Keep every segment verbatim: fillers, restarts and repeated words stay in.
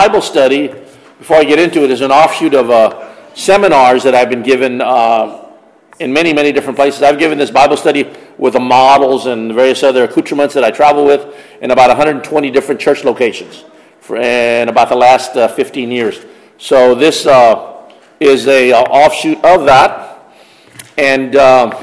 Bible study, before I get into it, is an offshoot of uh, seminars that I've been given uh, in many, many different places. I've given this Bible study with the models and various other accoutrements that I travel with in about one hundred twenty different church locations for, in about the last uh, fifteen years. So this uh, is a uh, offshoot of that. And uh,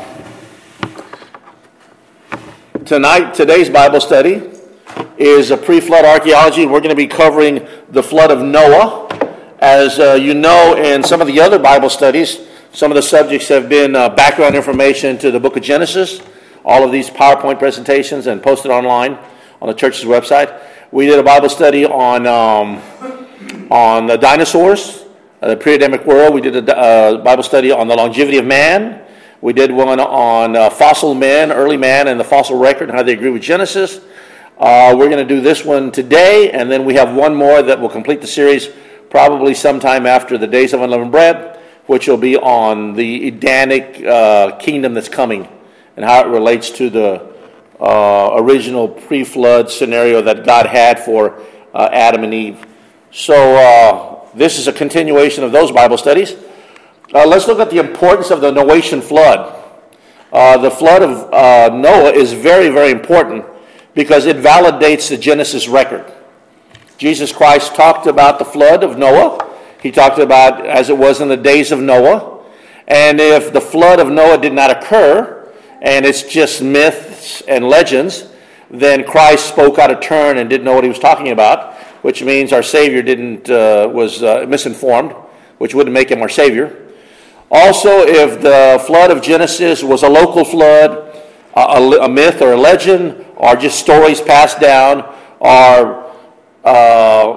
tonight, today's Bible study is a pre-flood archaeology. We're going to be covering the flood of Noah. As uh, you know, in some of the other Bible studies, some of the subjects have been uh, background information to the book of Genesis. All of these PowerPoint presentations and posted online on the church's website. We did a Bible study on um, on the dinosaurs, uh, the pre-Adamic world. We did a uh, Bible study on the longevity of man. We did one on uh, fossil men, early man, and the fossil record, and how they agree with Genesis. Uh, we're going to do this one today, and then we have one more that will complete the series probably sometime after the Days of Unleavened Bread, which will be on the Edenic uh, kingdom that's coming and how it relates to the uh, original pre-flood scenario that God had for uh, Adam and Eve. So uh, this is a continuation of those Bible studies. Uh, let's look at the importance of the Noachian flood. Uh, the flood of uh, Noah is very, very important because it validates the Genesis record. Jesus Christ talked about the flood of Noah. He talked about as it was in the days of Noah. And if the flood of Noah did not occur, and it's just myths and legends, then Christ spoke out of turn and didn't know what he was talking about, which means our Savior didn't uh, was uh, misinformed, which wouldn't make him our Savior. Also, if the flood of Genesis was a local flood, a, a myth or a legend, or just stories passed down, or uh,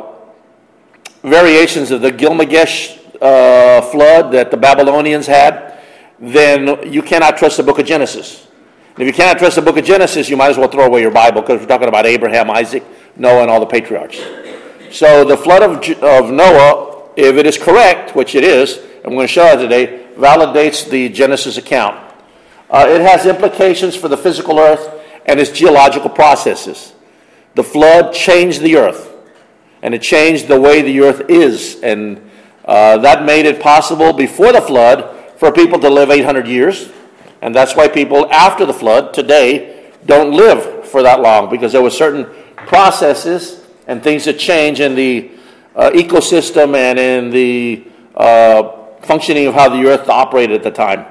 variations of the Gilgamesh uh, flood that the Babylonians had, then you cannot trust the book of Genesis. And if you cannot trust the book of Genesis, you might as well throw away your Bible, because we're talking about Abraham, Isaac, Noah, and all the patriarchs. So the flood of, of Noah, if it is correct, which it is, and we're going to show it today, validates the Genesis account. Uh, it has implications for the physical earth and its geological processes. The flood changed the earth, and it changed the way the earth is, and uh, that made it possible before the flood for people to live eight hundred years, and that's why people after the flood today don't live for that long, because there were certain processes and things that change in the uh, ecosystem and in the uh, functioning of how the earth operated at the time.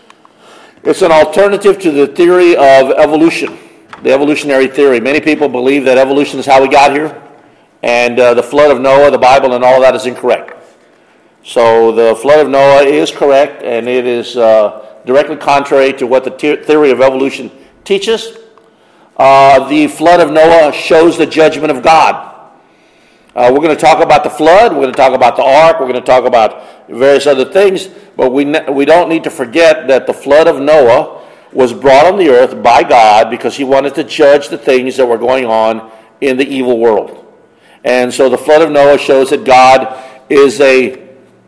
It's an alternative to the theory of evolution, the evolutionary theory. Many people believe that evolution is how we got here, and uh, the flood of Noah, the Bible, and all of that is incorrect. So the flood of Noah is correct, and it is uh, directly contrary to what the te- theory of evolution teaches. Uh, the flood of Noah shows the judgment of God. Uh, we're going to talk about the flood, we're going to talk about the ark, we're going to talk about various other things, but we ne- we don't need to forget that the flood of Noah was brought on the earth by God because he wanted to judge the things that were going on in the evil world. And so the flood of Noah shows that God is a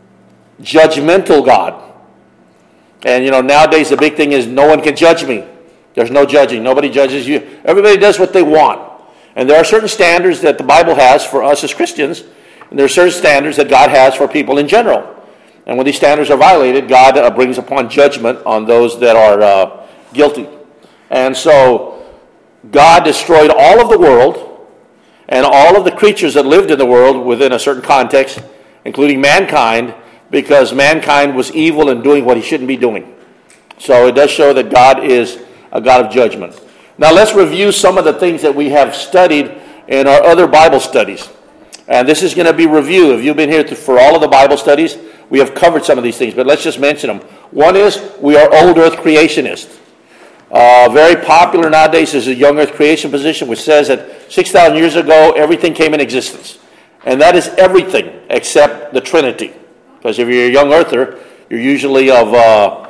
judgmental God. And you know, nowadays the big thing is no one can judge me. There's no judging. Nobody judges you. Everybody does what they want. And there are certain standards that the Bible has for us as Christians, and there are certain standards that God has for people in general. And when these standards are violated, God uh, brings upon judgment on those that are uh, guilty. And so God destroyed all of the world and all of the creatures that lived in the world within a certain context, including mankind, because mankind was evil and doing what he shouldn't be doing. So it does show that God is a God of judgment. Now let's review some of the things that we have studied in our other Bible studies. And this is going to be review. If you've been here for all of the Bible studies, we have covered some of these things, but let's just mention them. One is we are old earth creationists. Uh, very popular nowadays is a young earth creation position, which says that six thousand years ago, everything came in existence. And that is everything except the Trinity. Because if you're a young earther, you're usually of uh,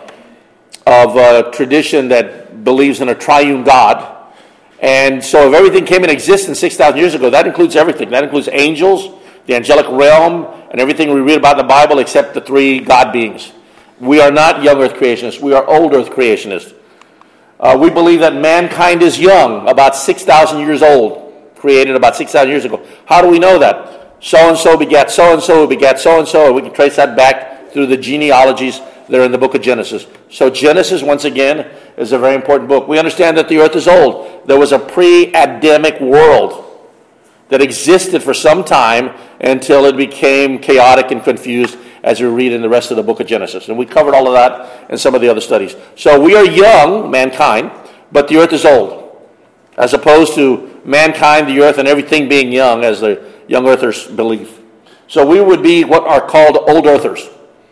of a tradition that believes in a triune God. And so if everything came in existence six thousand years ago, that includes everything. That includes angels, the angelic realm, and everything we read about in the Bible except the three God beings. We are not young earth creationists. We are old earth creationists. Uh, we believe that mankind is young, about six thousand years old, created about six thousand years ago. How do we know that? So-and-so begat so-and-so, begat so-and-so, and we can trace that back through the genealogies that are in the book of Genesis. So Genesis, once again, is a very important book. We understand that the earth is old. There was a pre-Adamic world that existed for some time until it became chaotic and confused, as we read in the rest of the book of Genesis. And we covered all of that in some of the other studies. So we are young, mankind, but the earth is old. As opposed to mankind, the earth, and everything being young, as the young earthers believe. So we would be what are called old earthers.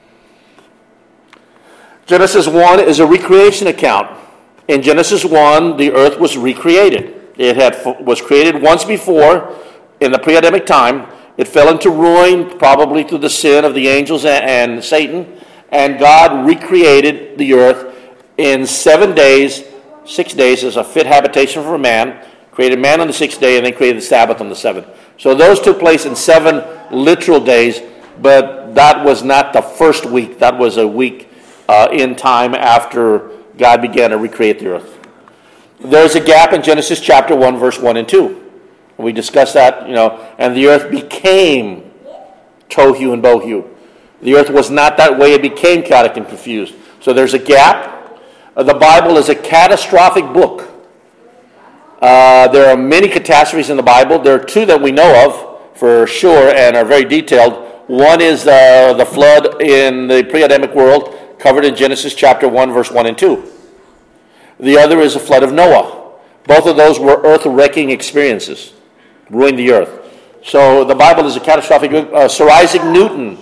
Genesis one is a recreation account. In Genesis one, the earth was recreated. It had was created once before in the pre-Adamic time. It fell into ruin, probably through the sin of the angels and, and Satan, and God recreated the earth in seven days, six days as a fit habitation for man, created man on the sixth day, and then created the Sabbath on the seventh. So those took place in seven literal days, but that was not the first week. That was a week uh, in time after God began to recreate the earth. There's a gap in Genesis chapter one, verse one and two. We discussed that, you know, and the earth became tohu and bohu. The earth was not that way. It became chaotic and confused. So there's a gap. Uh, the Bible is a catastrophic book. Uh, there are many catastrophes in the Bible. There are two that we know of for sure and are very detailed. One is uh, the flood in the pre-Adamic world, covered in Genesis chapter one, verse one and two. The other is the flood of Noah. Both of those were earth-wrecking experiences. Ruined the earth. So the Bible is a catastrophic book. Uh, Sir Isaac Newton,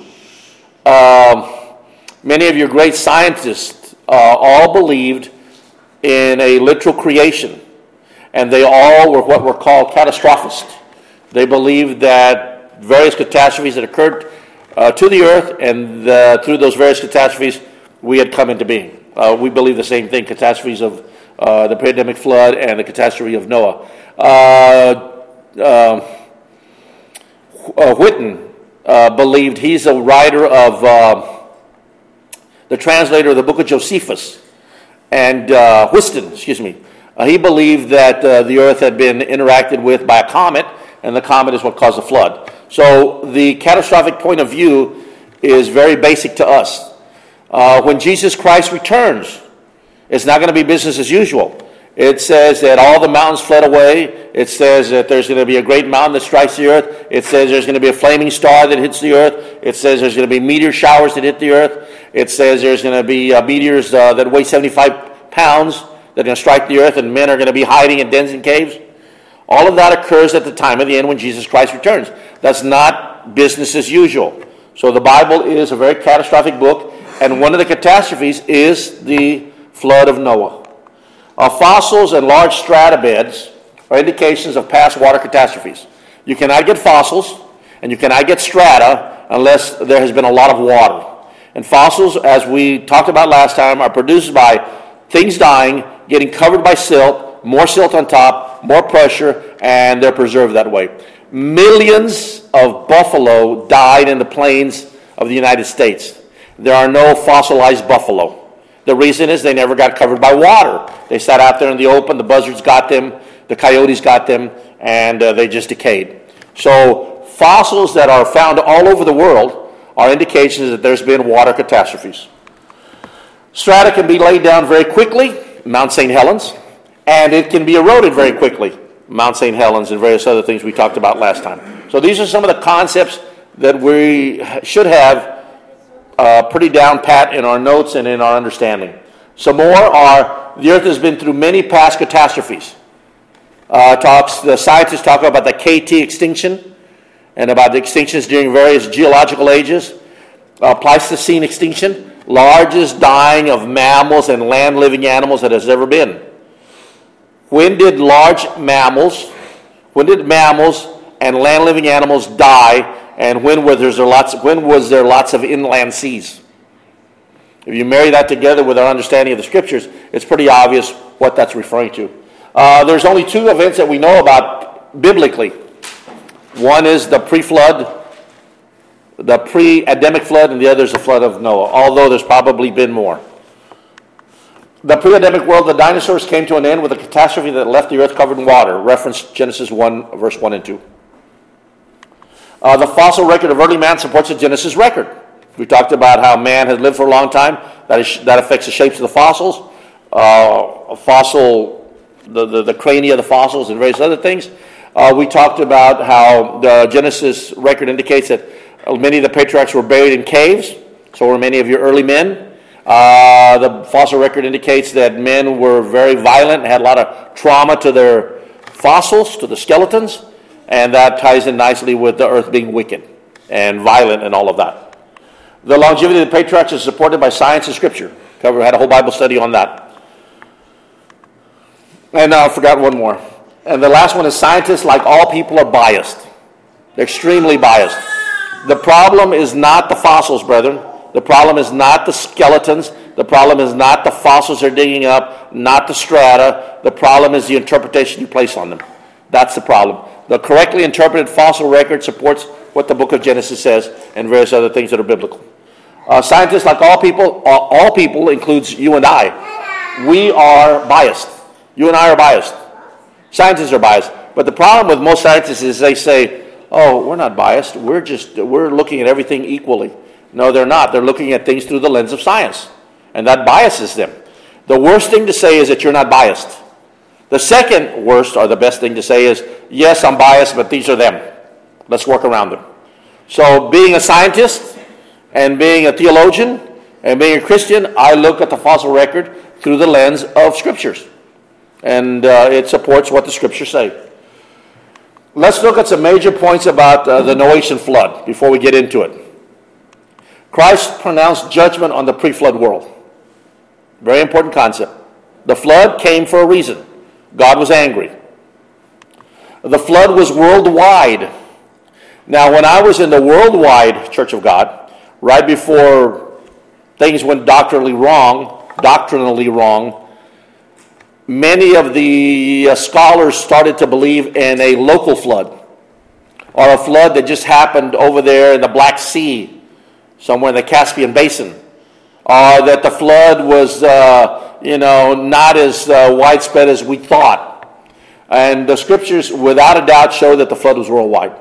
uh, many of your great scientists uh, all believed in a literal creation. And they all were what were called catastrophists. They believed that various catastrophes had occurred uh, to the earth, and the, through those various catastrophes, we had come into being. Uh, we believe the same thing, catastrophes of uh, the pre-Adamic flood and the catastrophe of Noah. Uh, Uh, uh, Whitten uh, believed, he's a writer of uh, the translator of the book of Josephus, and uh, Whiston, excuse me. Uh, he believed that uh, the earth had been interacted with by a comet, and the comet is what caused the flood. So the catastrophic point of view is very basic to us. Uh, when Jesus Christ returns, it's not going to be business as usual. It says that all the mountains fled away. It says that there's going to be a great mountain that strikes the earth. It says there's going to be a flaming star that hits the earth. It says there's going to be meteor showers that hit the earth. It says there's going to be uh, meteors uh, that weigh seventy-five pounds that are going to strike the earth, and men are going to be hiding in dens and caves. All of that occurs at the time of the end when Jesus Christ returns. That's not business as usual. So the Bible is a very catastrophic book, and one of the catastrophes is the flood of Noah. Uh, fossils and large strata beds are indications of past water catastrophes. You cannot get fossils and you cannot get strata unless there has been a lot of water. And fossils, as we talked about last time, are produced by things dying, getting covered by silt, more silt on top, more pressure, and they're preserved that way. Millions of buffalo died in the plains of the United States. There are no fossilized buffalo. The reason is they never got covered by water. They sat out there in the open, the buzzards got them, the coyotes got them, and uh, they just decayed. So fossils that are found all over the world are indications that there's been water catastrophes. Strata can be laid down very quickly, Mount Saint Helens, and it can be eroded very quickly, Mount Saint Helens and various other things we talked about last time. So these are some of the concepts that we should have Uh, pretty down pat in our notes and in our understanding. Some more are, the earth has been through many past catastrophes. Uh, talks the scientists talk about the K T extinction and about the extinctions during various geological ages. Uh, Pleistocene extinction, largest dying of mammals and land-living animals that has ever been. When did large mammals, when did mammals and land-living animals die? And when was there lots? When was there lots of inland seas? If you marry that together with our understanding of the Scriptures, it's pretty obvious what that's referring to. Uh, there's only two events that we know about biblically. One is the pre-flood, the pre-Adamic flood, and the other is the flood of Noah. Although there's probably been more. The pre-Adamic world, the dinosaurs came to an end with a catastrophe that left the earth covered in water. Reference Genesis one, verse one and two. Uh, the fossil record of early man supports the Genesis record. We talked about how man has lived for a long time. That, is, that affects the shapes of the fossils, uh, fossil, the, the, the crania of the fossils, and various other things. Uh, we talked about how the Genesis record indicates that many of the patriarchs were buried in caves. So were many of your early men. Uh, the fossil record indicates that men were very violent and had a lot of trauma to their fossils, to the skeletons. And that ties in nicely with the earth being wicked and violent and all of that. The longevity of the patriarchs is supported by science and scripture. Cover had a whole Bible study on that. And now I forgot one more. And the last one is scientists, like all people, are biased. They're extremely biased. The problem is not the fossils, brethren. The problem is not the skeletons. The problem is not the fossils they're digging up, not the strata. The problem is the interpretation you place on them. That's the problem. The correctly interpreted fossil record supports what the book of Genesis says and various other things that are biblical. Uh, scientists, like all people, all, all people includes you and I, we are biased. You and I are biased. Scientists are biased. But the problem with most scientists is they say, oh, we're not biased. We're just, we're looking at everything equally. No, they're not. They're looking at things through the lens of science. And that biases them. The worst thing to say is that you're not biased. The second worst, or the best thing to say is, yes, I'm biased, but these are them. Let's work around them. So being a scientist and being a theologian and being a Christian, I look at the fossil record through the lens of scriptures. And uh, it supports what the scriptures say. Let's look at some major points about uh, the Noahian flood before we get into it. Christ pronounced judgment on the pre-flood world. Very important concept. The flood came for a reason. God was angry. The flood was worldwide. Now, when I was in the worldwide Church of God, right before things went doctrinally wrong, doctrinally wrong, many of the uh, scholars started to believe in a local flood, or a flood that just happened over there in the Black Sea, somewhere in the Caspian Basin, or that the flood was, uh, you know, not as uh, widespread as we thought. And the scriptures, without a doubt, show that the flood was worldwide.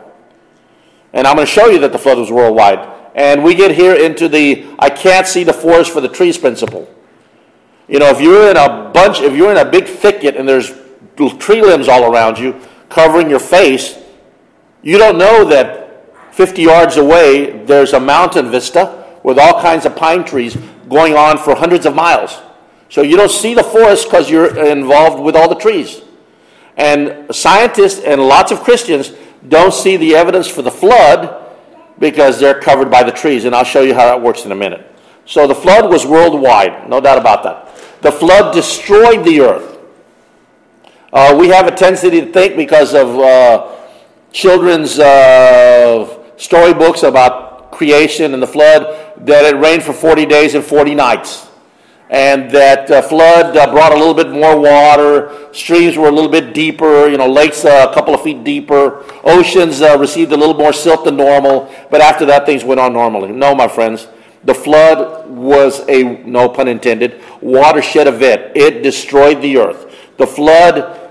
And I'm going to show you that the flood was worldwide. And we get here into the I can't see the forest for the trees principle. You know, if you're in a bunch, if you're in a big thicket and there's tree limbs all around you covering your face, you don't know that fifty yards away there's a mountain vista with all kinds of pine trees going on for hundreds of miles. So you don't see the forest because you're involved with all the trees. And scientists and lots of Christians don't see the evidence for the flood because they're covered by the trees. And I'll show you how that works in a minute. So the flood was worldwide, no doubt about that. The flood destroyed the earth. Uh, we have a tendency to think because of uh, children's uh, storybooks about creation and the flood that it rained for forty days and forty nights. And that uh, flood uh, brought a little bit more water. Streams were a little bit deeper. You know, lakes uh, a couple of feet deeper. Oceans uh, received a little more silt than normal. But after that, things went on normally. No, my friends. The flood was a, no pun intended, watershed event. It destroyed the earth. The flood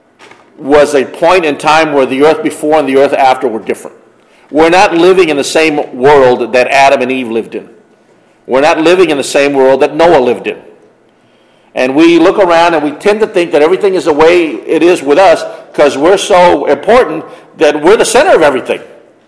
was a point in time where the earth before and the earth after were different. We're not living in the same world that Adam and Eve lived in. We're not living in the same world that Noah lived in. And we look around and we tend to think that everything is the way it is with us because we're so important that we're the center of everything.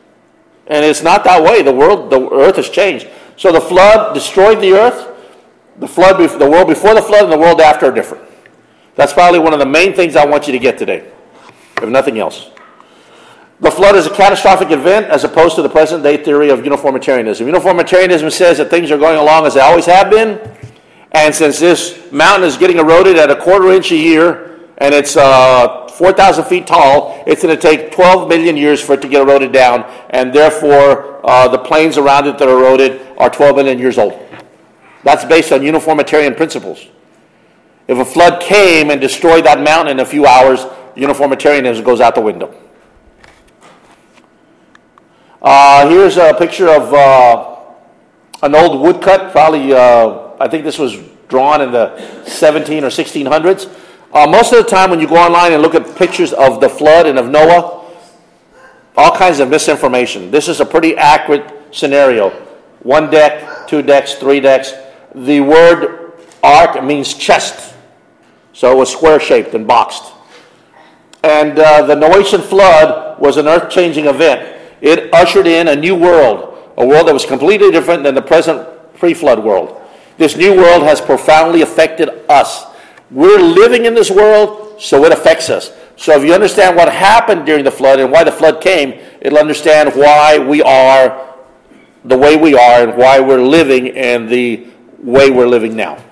And it's not that way. The world, the earth has changed. So the flood destroyed the earth. The flood, the world before the flood and the world after are different. That's probably one of the main things I want you to get today, if nothing else. The flood is a catastrophic event as opposed to the present-day theory of uniformitarianism. Uniformitarianism says that things are going along as they always have been, and since this mountain is getting eroded at a quarter inch a year, and it's uh, four thousand feet tall, it's going to take twelve million years for it to get eroded down, and therefore uh, the plains around it that are eroded are twelve million years old. That's based on uniformitarian principles. If a flood came and destroyed that mountain in a few hours, uniformitarianism goes out the window. Uh, here's a picture of uh, an old woodcut, probably, uh, I think this was drawn in the seventeen or sixteen hundreds. Uh, most of the time when you go online and look at pictures of the flood and of Noah, all kinds of misinformation. This is a pretty accurate scenario. One deck, two decks, three decks. The word ark means chest. So it was square-shaped and boxed. And uh, the Noachian flood was an earth-changing event. It ushered in a new world, a world that was completely different than the present pre-flood world. This new world has profoundly affected us. We're living in this world, so it affects us. So if you understand what happened during the flood and why the flood came, it'll understand why we are the way we are and why we're living in the way we're living now.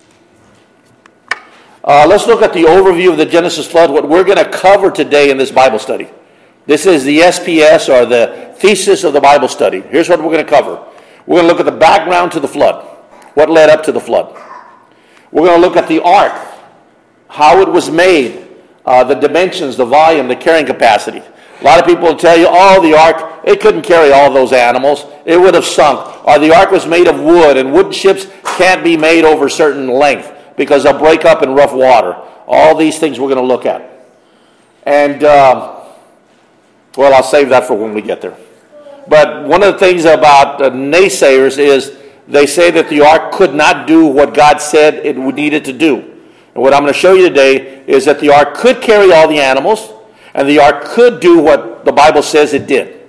Uh, let's look at the overview of the Genesis flood, what we're going to cover today in this Bible study. This is the S P S, or the thesis of the Bible study. Here's what we're going to cover. We're going to look at the background to the flood, what led up to the flood. We're going to look at the ark, how it was made, uh, the dimensions, the volume, the carrying capacity. A lot of people will tell you, oh, the ark, it couldn't carry all those animals. It would have sunk. Or the ark was made of wood, and wooden ships can't be made over a certain length because they'll break up in rough water. All these things we're going to look at. And, uh, well, I'll save that for when we get there. But one of the things about uh, naysayers is they say that the ark could not do what God said it needed to do. And what I'm going to show you today is that the ark could carry all the animals, and the ark could do what the Bible says it did.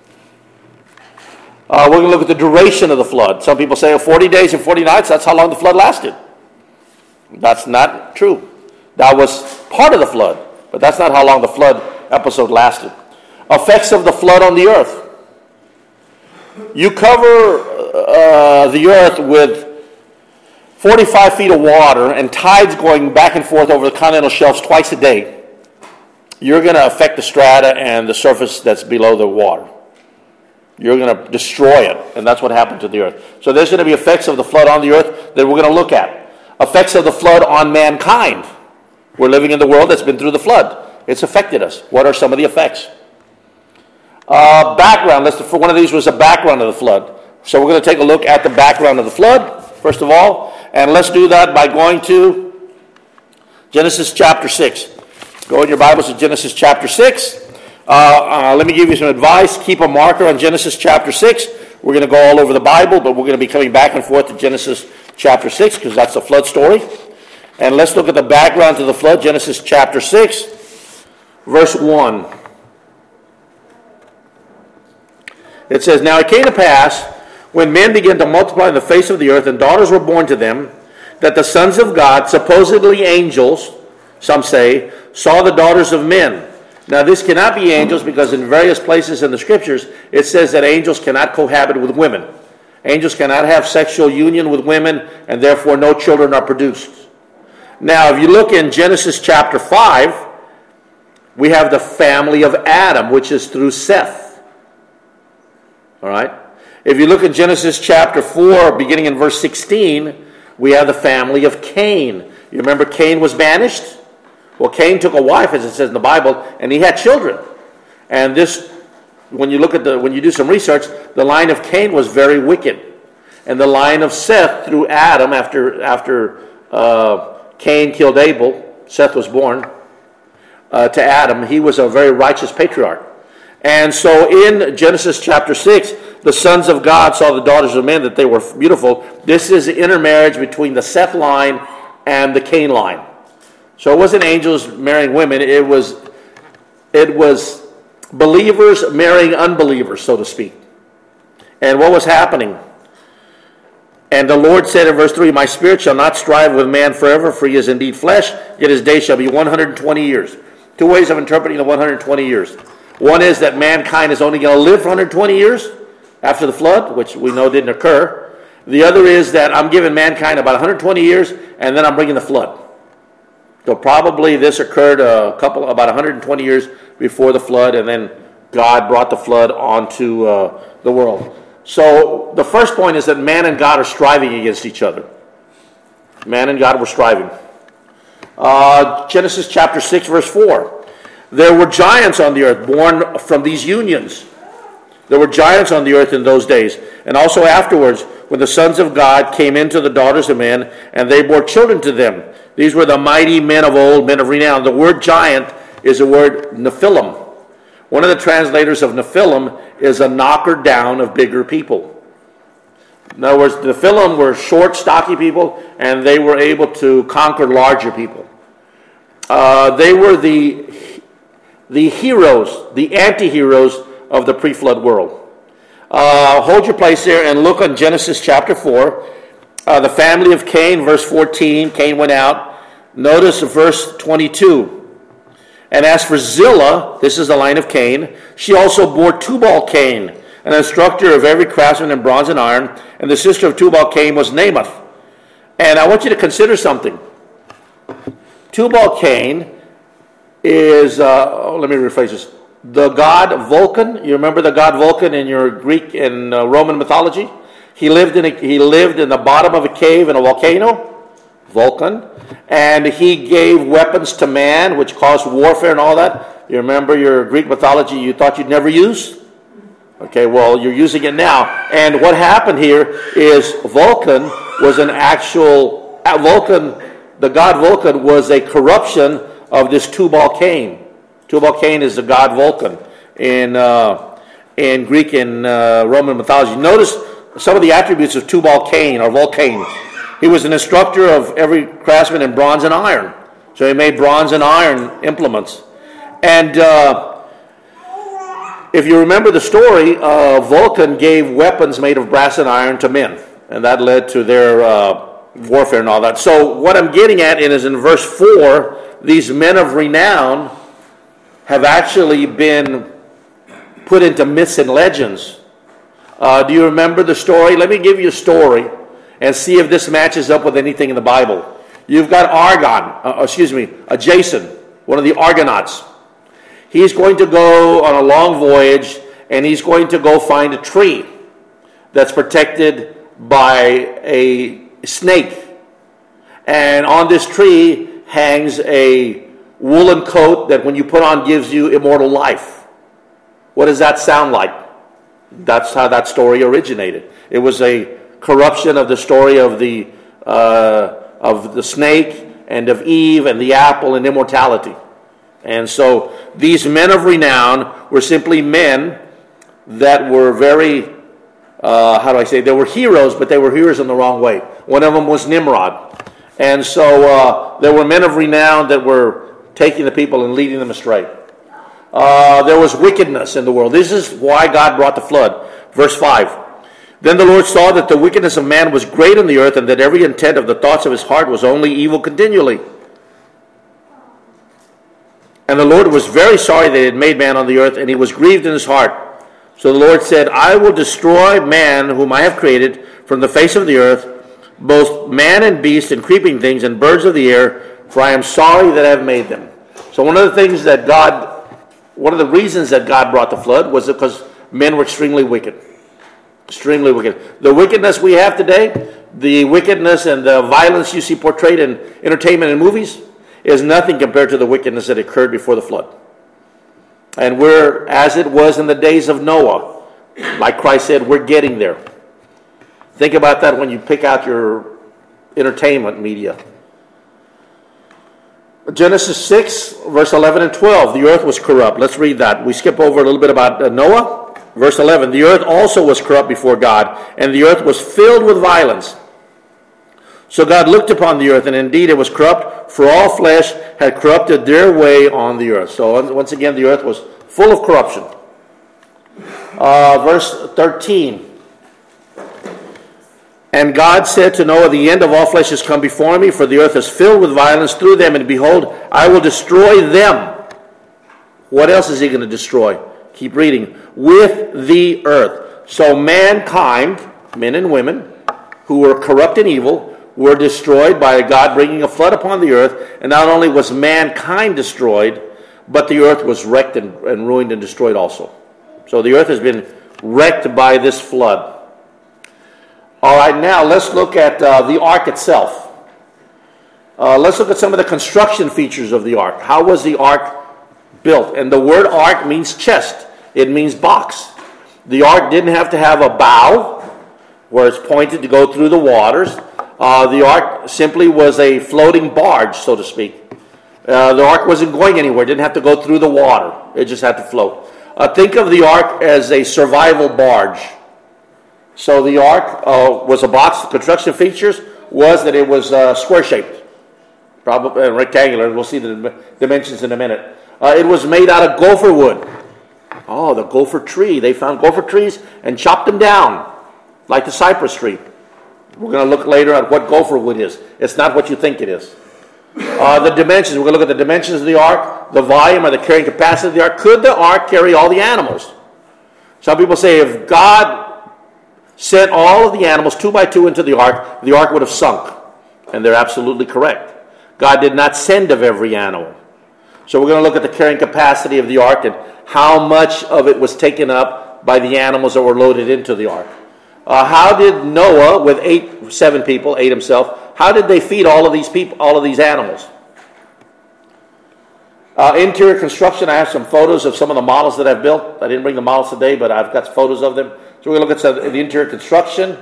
Uh, we're going to look at the duration of the flood. Some people say oh, forty days and forty nights, that's how long the flood lasted. That's not true. That was part of the flood, but that's not how long the flood episode lasted. Effects of the flood on the earth. You cover uh, the earth with forty-five feet of water and tides going back and forth over the continental shelves twice a day. You're going to affect the strata and the surface that's below the water. You're going to destroy it, and that's what happened to the earth. So there's going to be effects of the flood on the earth that we're going to look at. Effects of the flood on mankind. We're living in the world that's been through the flood. It's affected us. What are some of the effects? Uh, background. Let's, for one of these was a background of the flood. So we're going to take a look at the background of the flood, first of all. And let's do that by going to Genesis chapter six. Go in your Bibles to Genesis chapter six. Uh, uh, let me give you some advice. Keep a marker on Genesis chapter six. We're going to go all over the Bible, but we're going to be coming back and forth to Genesis chapter six because that's the flood story. And let's look at the background to the flood, Genesis chapter six, verse one. It says, "Now it came to pass, when men began to multiply on the face of the earth, and daughters were born to them, that the sons of God, supposedly angels, some say, saw the daughters of men." Now this cannot be angels because in various places in the scriptures, it says that angels cannot cohabit with women. Angels cannot have sexual union with women, and therefore no children are produced. Now, if you look in Genesis chapter five, we have the family of Adam, which is through Seth. All right? If you look in Genesis chapter four, beginning in verse sixteen, we have the family of Cain. You remember Cain was banished? Well, Cain took a wife, as it says in the Bible, and he had children. And this, when you look at the, when you do some research, the line of Cain was very wicked. And the line of Seth through Adam, after after uh, Cain killed Abel, Seth was born uh, to Adam. He was a very righteous patriarch. And so in Genesis chapter six, the sons of God saw the daughters of men, that they were beautiful. This is the intermarriage between the Seth line and the Cain line. So it wasn't angels marrying women. It was, it was believers marrying unbelievers, so to speak. And what was happening? "And the Lord said in verse three, My spirit shall not strive with man forever, for he is indeed flesh, yet his days shall be one hundred twenty years. Two ways of interpreting the one hundred twenty years. One is that mankind is only going to live for one hundred twenty years after the flood, which we know didn't occur. The other is that I'm giving mankind about one hundred twenty years, and then I'm bringing the flood. So probably this occurred a couple, about one hundred twenty years before the flood, and then God brought the flood onto uh, the world. So the first point is that man and God are striving against each other. Man and God were striving. Uh, Genesis chapter six, verse four. "There were giants on the earth born from these unions." There were giants on the earth in those days, and also afterwards, when the sons of God came into the daughters of men, and they bore children to them. These were the mighty men of old, men of renown. The word giant is the word Nephilim, One of the translators of Nephilim is a knocker down of bigger people. In other words, the Nephilim were short, stocky people, and they were able to conquer larger people. Uh, they were the, the heroes, the anti-heroes of the pre-flood world. Uh, hold your place there and look on Genesis chapter four. Uh, the family of Cain, verse fourteen, Cain went out. Notice verse twenty-two. And as for Zillah, this is the line of Cain, she also bore Tubal-Cain, an instructor of every craftsman in bronze and iron, and the sister of Tubal-Cain was Namath. And I want you to consider something. Tubal-Cain is, uh, oh, let me rephrase this, the god Vulcan. You remember the god Vulcan in your Greek and uh, Roman mythology? He lived in a, he lived in the bottom of a cave in a volcano, Vulcan, and he gave weapons to man, which caused warfare and all that. You remember your Greek mythology you thought you'd never use? Okay, well, you're using it now. And what happened here is Vulcan was an actual, Vulcan, the god Vulcan was a corruption of this Tubal-Cain. Tubal-Cain is the god Vulcan in, uh, in Greek and uh, Roman mythology. Notice some of the attributes of Tubal-Cain or Vulcan. He was an instructor of every craftsman in bronze and iron. So he made bronze and iron implements. And uh, if you remember the story, uh, Vulcan gave weapons made of brass and iron to men. And that led to their uh, warfare and all that. So what I'm getting at is in verse four, these men of renown have actually been put into myths and legends. Uh, do you remember the story? Let me give you a story and see if this matches up with anything in the Bible. You've got Argon, uh, excuse me, uh, Jason, one of the Argonauts. He's going to go on a long voyage, and he's going to go find a tree that's protected by a snake. And on this tree hangs a woolen coat that when you put on gives you immortal life. What does that sound like? That's how that story originated. It was a corruption of the story of the uh, of the snake and of Eve and the apple and immortality. And so these men of renown were simply men that were very, uh, how do I say, they were heroes, but they were heroes in the wrong way. One of them was Nimrod. And so uh, there were men of renown that were taking the people and leading them astray. Uh, there was wickedness in the world. This is why God brought the flood. Verse five. Then the Lord saw that the wickedness of man was great on the earth, and that every intent of the thoughts of his heart was only evil continually. And the Lord was very sorry that he had made man on the earth, and he was grieved in his heart. So the Lord said, I will destroy man whom I have created from the face of the earth, both man and beast and creeping things and birds of the air, for I am sorry that I have made them. So one of the things that God, one of the reasons that God brought the flood was because men were extremely wicked. Extremely wicked. The wickedness we have today, the wickedness and the violence you see portrayed in entertainment and movies, is nothing compared to the wickedness that occurred before the flood. And we're, as it was in the days of Noah, like Christ said, we're getting there. Think about that when you pick out your entertainment media. Genesis six, verse eleven and twelve, the earth was corrupt. Let's read that. We skip over a little bit about Noah. Verse eleven, the earth also was corrupt before God, and the earth was filled with violence. So God looked upon the earth, and indeed it was corrupt, for all flesh had corrupted their way on the earth. So once again, the earth was full of corruption. Uh, verse thirteen. And God said to Noah, the end of all flesh has come before me, for the earth is filled with violence through them, and behold, I will destroy them. What else is he going to destroy? Keep reading. With the earth. So mankind, men and women, who were corrupt and evil, were destroyed by God bringing a flood upon the earth. And not only was mankind destroyed, but the earth was wrecked and, and ruined and destroyed also. So the earth has been wrecked by this flood. All right, now let's look at uh, the ark itself. Uh, let's look at some of the construction features of the ark. How was the ark built? And the word ark means chest. It means box. The ark didn't have to have a bow where it's pointed to go through the waters. Uh, the ark simply was a floating barge, so to speak. Uh, the ark wasn't going anywhere. It didn't have to go through the water. It just had to float. Uh, think of the ark as a survival barge. So the ark uh, was a box. The construction features was that it was uh, square-shaped, probably uh, rectangular. We'll see the dimensions in a minute. Uh, it was made out of gopher wood. Oh, the gopher tree. They found gopher trees and chopped them down like the cypress tree. We're going to look later at what gopher wood is. It's not what you think it is. Uh, the dimensions. We're going to look at the dimensions of the ark, the volume or the carrying capacity of the ark. Could the ark carry all the animals? Some people say if God sent all of the animals two by two into the ark, the ark would have sunk. And they're absolutely correct. God did not send of every animal. So we're going to look at the carrying capacity of the ark and how much of it was taken up by the animals that were loaded into the ark. Uh, how did Noah, with eight, seven people, eight himself, how did they feed all of these people, all of these animals? Uh, interior construction, I have some photos of some of the models that I've built. I didn't bring the models today, but I've got photos of them. So we're going to look at some, the interior construction.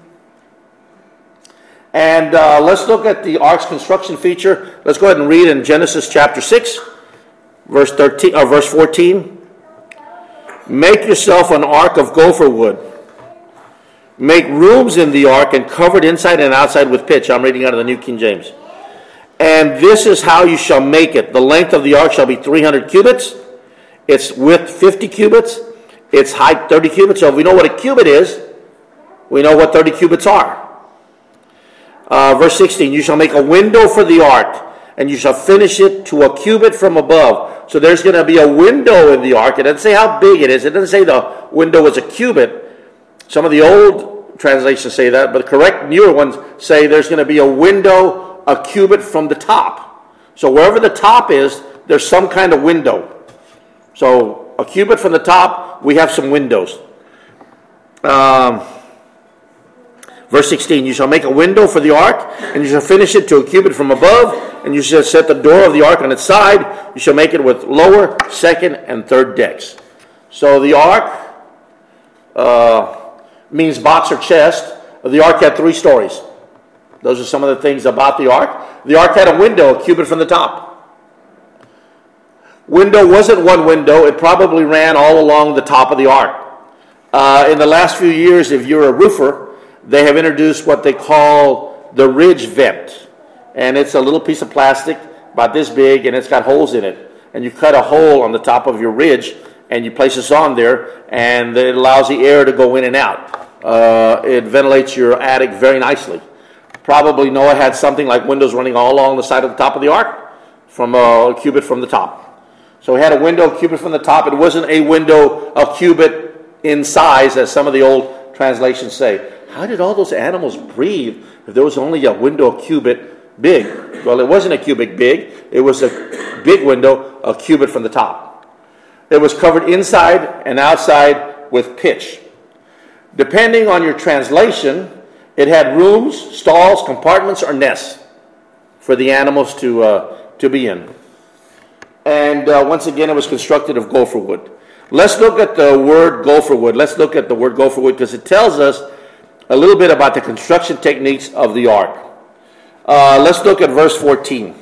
And uh, let's look at the ark's construction feature. Let's go ahead and read in Genesis chapter six, verse thirteen, or verse fourteen. Make yourself an ark of gopher wood. Make rooms in the ark and cover it inside and outside with pitch. I'm reading out of the New King James. And this is how you shall make it. The length of the ark shall be three hundred cubits. Its width fifty cubits. Its height thirty cubits. So if we know what a cubit is, we know what thirty cubits are. Uh, verse sixteen, you shall make a window for the ark, and you shall finish it to a cubit from above. So there's going to be a window in the ark. It doesn't say how big it is. It doesn't say the window is a cubit. Some of the old translations say that, but the correct newer ones say there's going to be a window a cubit from the top. So wherever the top is, there's some kind of window. So a cubit from the top, we have some windows. Um, verse sixteen, you shall make a window for the ark, and you shall finish it to a cubit from above, and you shall set the door of the ark on its side. You shall make it with lower, second, and third decks. So the ark uh, means box or chest. The ark had three stories. Those are some of the things about the ark. The ark had a window, a cubit from the top. Window wasn't one window. It probably ran all along the top of the ark. Uh, in the last few years, if you're a roofer, they have introduced what they call the ridge vent. And it's a little piece of plastic about this big, and it's got holes in it. And you cut a hole on the top of your ridge, and you place this on there, and it allows the air to go in and out. Uh, it ventilates your attic very nicely. Probably Noah had something like windows running all along the side of the top of the ark, from a cubit from the top. So he had a window, a cubit from the top. It wasn't a window, a cubit in size, as some of the old translations say. How did all those animals breathe if there was only a window, a cubit big? Well, it wasn't a cubit big. It was a big window, a cubit from the top. It was covered inside and outside with pitch. Depending on your translation, it had rooms, stalls, compartments, or nests for the animals to uh, to be in. And uh, once again, it was constructed of gopher wood. Let's look at the word gopher wood. Let's look at the word gopher wood because it tells us a little bit about the construction techniques of the ark. Uh, let's look at verse fourteen.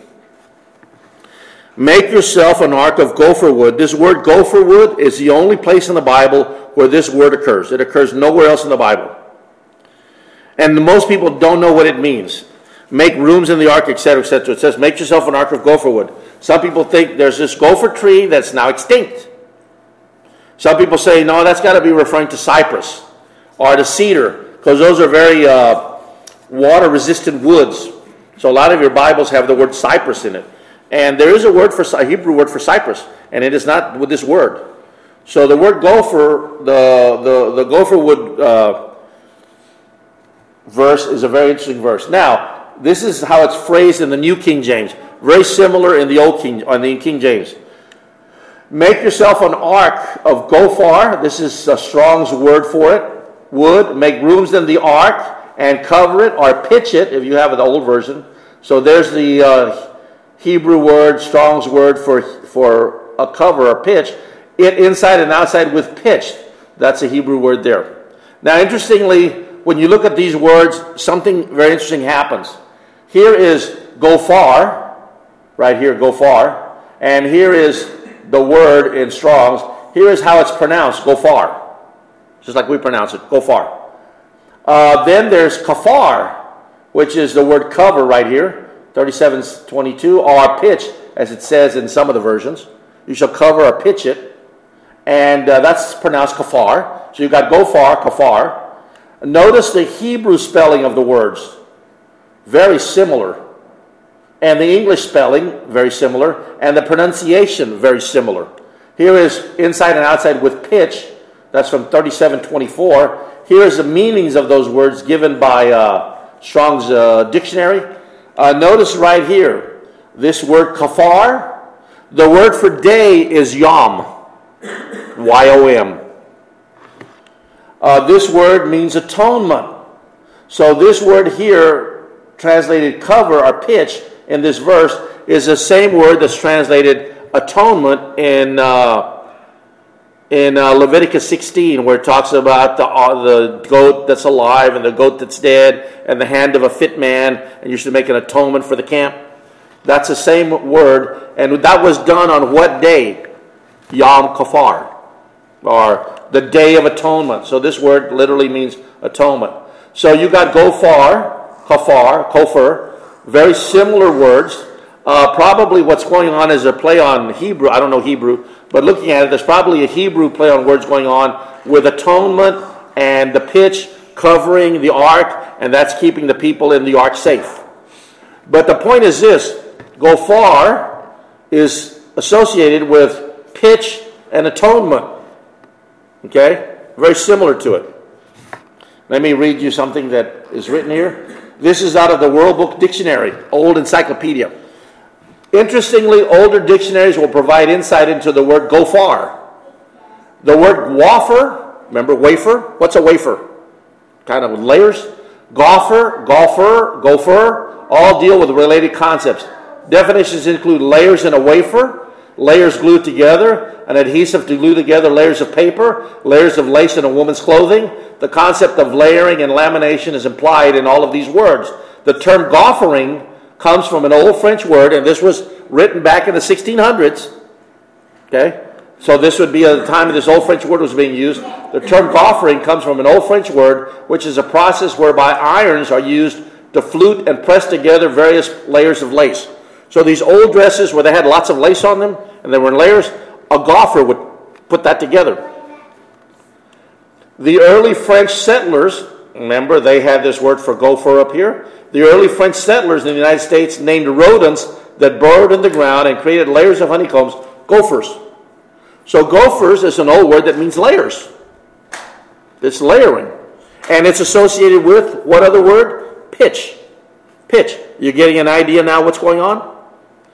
Make yourself an ark of gopher wood. This word gopher wood is the only place in the Bible where this word occurs. It occurs nowhere else in the Bible. And most people don't know what it means. Make rooms in the ark, et cetera, et cetera. It says, make yourself an ark of gopher wood. Some people think there's this gopher tree that's now extinct. Some people say, no, that's got to be referring to cypress or to cedar, because those are very uh, water-resistant woods. So a lot of your Bibles have the word cypress in it. And there is a word for a Hebrew word for cypress, and it is not with this word. So the word gopher, the the, the gopher wood uh, verse is a very interesting verse. Now, this is how it's phrased in the New King James. Very similar in the Old King, on the King James. Make yourself an ark of gopher. This is a Strong's word for it. Wood. Make rooms in the ark and cover it or pitch it if you have the old version. So there's the uh, Hebrew word, Strong's word for for a cover or pitch. It inside and outside with pitch. That's a Hebrew word there. Now, interestingly, when you look at these words, something very interesting happens. Here is gopher, right here, gopher, and here is the word in Strong's. here is how it's pronounced, gofar. Just like we pronounce it, gofar. Uh, then there's kafar, which is the word cover right here, thirty-seven twenty-two, or pitch, as it says in some of the versions. You shall cover or pitch it. And uh, that's pronounced kafar. So you've got gofar, kafar. Notice the Hebrew spelling of the words. Very similar. And the English spelling, very similar. And the pronunciation, very similar. Here is inside and outside with pitch. That's from thirty-seven twenty-four. Here is the meanings of those words given by uh, Strong's uh, dictionary. Uh, notice right here, this word kafar, the word for day is yom. Y O M. Uh, this word means atonement. So this word here, translated cover or pitch in this verse, is the same word that's translated atonement in uh, in uh, Leviticus sixteen, where it talks about the uh, the goat that's alive and the goat that's dead and the hand of a fit man, and you should make an atonement for the camp. That's the same word, and that was done on what day? Yom Kafar, or the Day of Atonement. So this word literally means atonement. So you got gofar, kafar, kofar, very similar words. Uh, probably what's going on is a play on Hebrew. I don't know Hebrew, but looking at it, there's probably a Hebrew play on words going on with atonement and the pitch covering the ark, and that's keeping the people in the ark safe. But the point is this: gofar is associated with pitch and atonement. Okay? Very similar to it. Let me read you something that is written here. This is out of the World Book Dictionary, Old Encyclopedia. Interestingly, older dictionaries will provide insight into the word gofar. The word wafer, remember wafer? What's a wafer? Kind of with layers. Gopher, golfer, gopher, all deal with related concepts. Definitions include layers in a wafer, layers glued together, an adhesive to glue together layers of paper, layers of lace in a woman's clothing. The concept of layering and lamination is implied in all of these words. The term goffering comes from an old French word, and this was written back in the sixteen hundreds. Okay? So this would be at the time this old French word was being used. The term goffering comes from an old French word, which is a process whereby irons are used to flute and press together various layers of lace. So these old dresses where they had lots of lace on them, and they were in layers, a goffer would put that together. The early French settlers, remember they had this word for gopher up here, the early French settlers in the United States named rodents that burrowed in the ground and created layers of honeycombs gophers. So gophers is an old word that means layers. It's layering. And it's associated with what other word? Pitch. Pitch. You're getting an idea now what's going on?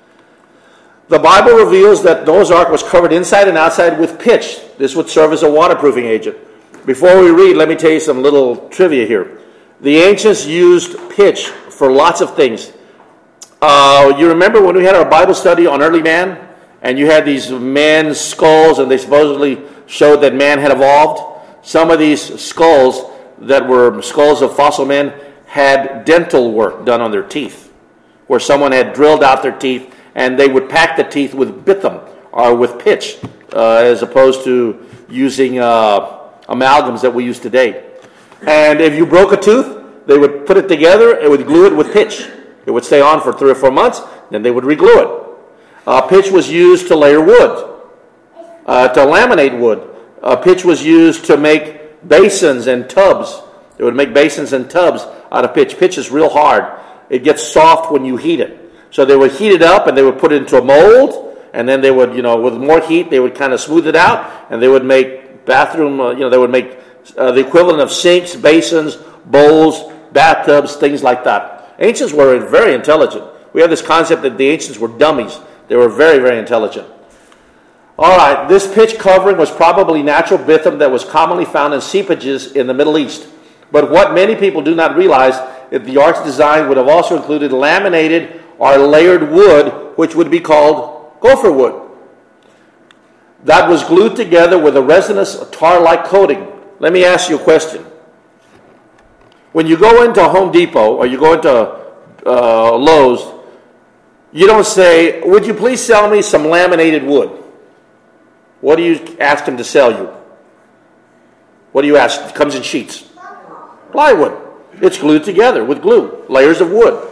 The Bible reveals that Noah's Ark was covered inside and outside with pitch. This would serve as a waterproofing agent. Before we read, let me tell you some little trivia here. The ancients used pitch for lots of things. Uh, you remember when we had our Bible study on early man, and you had these men's skulls, and they supposedly showed that man had evolved? Some of these skulls that were skulls of fossil men had dental work done on their teeth, where someone had drilled out their teeth, and they would pack the teeth with bithum, or with pitch, uh, as opposed to using uh, amalgams that we use today. And if you broke a tooth, they would put it together, it would glue it with pitch. It would stay on for three or four months, then they would re-glue it. Uh, pitch was used to layer wood, uh, to laminate wood. Uh, pitch was used to make basins and tubs. They would make basins and tubs out of pitch. Pitch is real hard. It gets soft when you heat it. So they would heat it up and they would put it into a mold, and then they would, you know, with more heat, they would kind of smooth it out, and they would make bathroom, uh, you know, they would make uh, the equivalent of sinks, basins, bowls, bathtubs, things like that. Ancients were very intelligent. We have this concept that the ancients were dummies. They were very, very intelligent. All right, this pitch covering was probably natural bithum that was commonly found in seepages in the Middle East. But what many people do not realize is the ark's design would have also included laminated or layered wood, which would be called gopher wood. That was glued together with a resinous tar-like coating. Let me ask you a question. When you go into Home Depot or you go into uh, Lowe's, you don't say, would you please sell me some laminated wood? what do you ask him to sell you? What do you ask? It comes in sheets. Plywood. It's glued together with glue, layers of wood.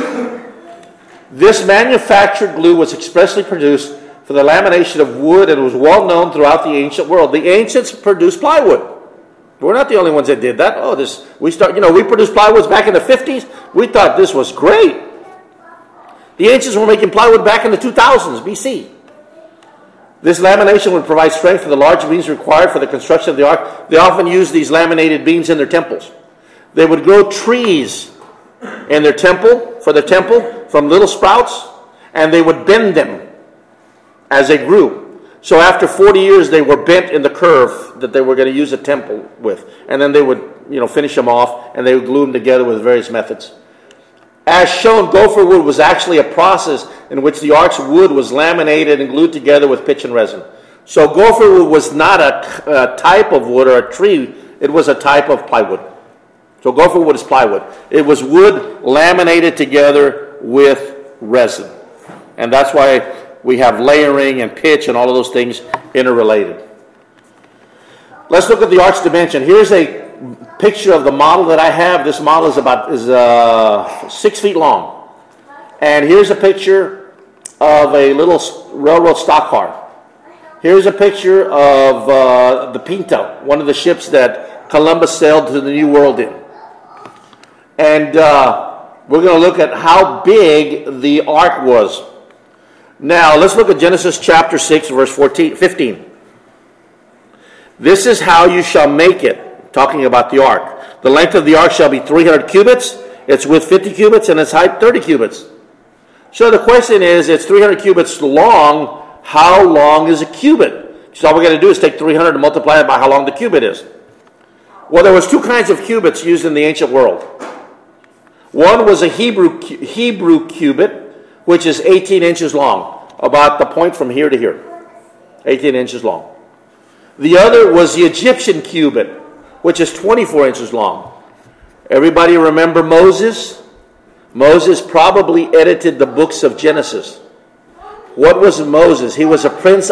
This manufactured glue was expressly produced for the lamination of wood and was well known throughout the ancient world. The ancients produced plywood. We're not the only ones that did that. Oh, this we start. You know, we produced plywoods back in the fifties. We thought this was great. The ancients were making plywood back in the two thousands B C. This lamination would provide strength for the large beams required for the construction of the ark. They often used these laminated beams in their temples. They would grow trees in their temple, for their temple, from little sprouts, and they would bend them as they grew. So after forty years, they were bent in the curve that they were going to use a temple with. And then they would, you know, finish them off, and they would glue them together with various methods. As shown, gopher wood was actually a process in which the ark's wood was laminated and glued together with pitch and resin. So gopher wood was not a, a type of wood or a tree. It was a type of plywood. So gopher wood is plywood. It was wood laminated together with resin. And that's why we have layering and pitch and all of those things interrelated. Let's look at the ark's dimension. Here's a picture of the model that I have. This model is about is uh, six feet long. And here's a picture of a little railroad stock car. Here's a picture of uh, the Pinta, one of the ships that Columbus sailed to the New World in. And uh, we're going to look at how big the ark was. Now, let's look at Genesis chapter six, verse fourteen, fifteen. This is how you shall make it, talking about the ark. The length of the ark shall be three hundred cubits, its width fifty cubits, and its height thirty cubits. So the question is, it's three hundred cubits long. How long is a cubit? So all we're going to do is take three hundred and multiply it by how long the cubit is. Well, there was two kinds of cubits used in the ancient world. One was a Hebrew Hebrew cubit, which is eighteen inches long, about the point from here to here, eighteen inches long. The other was the Egyptian cubit, which is twenty-four inches long. Everybody remember Moses? Moses probably edited the books of Genesis. What was Moses? He was a prince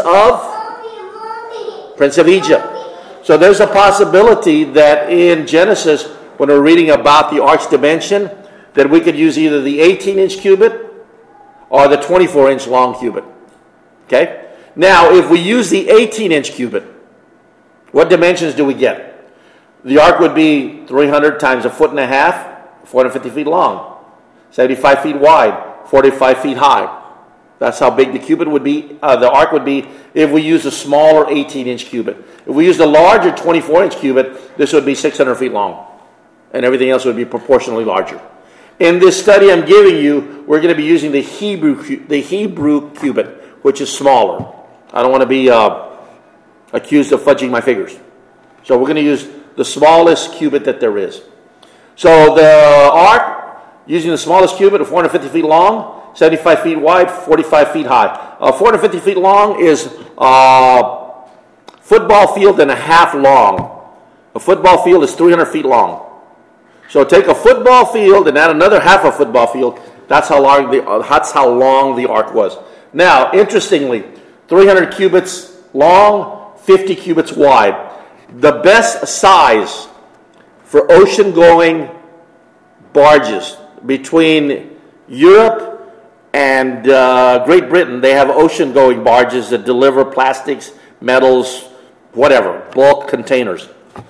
of? Prince of Egypt. So there's a possibility that in Genesis, when we're reading about the ark's dimension, that we could use either the eighteen-inch cubit or the twenty-four-inch long cubit. Okay? Now, if we use the eighteen-inch cubit, what dimensions do we get? The ark would be three hundred times a foot and a half, four hundred fifty feet long, seventy-five feet wide, forty-five feet high. That's how big the cubit would be. Uh, the ark would be if we use a smaller eighteen-inch cubit. If we use the larger twenty-four-inch cubit, this would be six hundred feet long, and everything else would be proportionally larger. In this study I'm giving you, we're going to be using the Hebrew the Hebrew cubit, which is smaller. I don't want to be uh, accused of fudging my figures. So we're going to use the smallest cubit that there is. So the ark, using the smallest cubit of four hundred fifty feet long, seventy-five feet wide, forty-five feet high. Uh, four hundred fifty feet long is a football field and a half long. A football field is three hundred feet long. So take a football field and add another half a football field. That's how long the uh, that's how long the ark was. Now, interestingly, three hundred cubits long, fifty cubits wide. The best size for ocean-going barges between Europe and uh, Great Britain, they have ocean-going barges that deliver plastics, metals, whatever, bulk containers.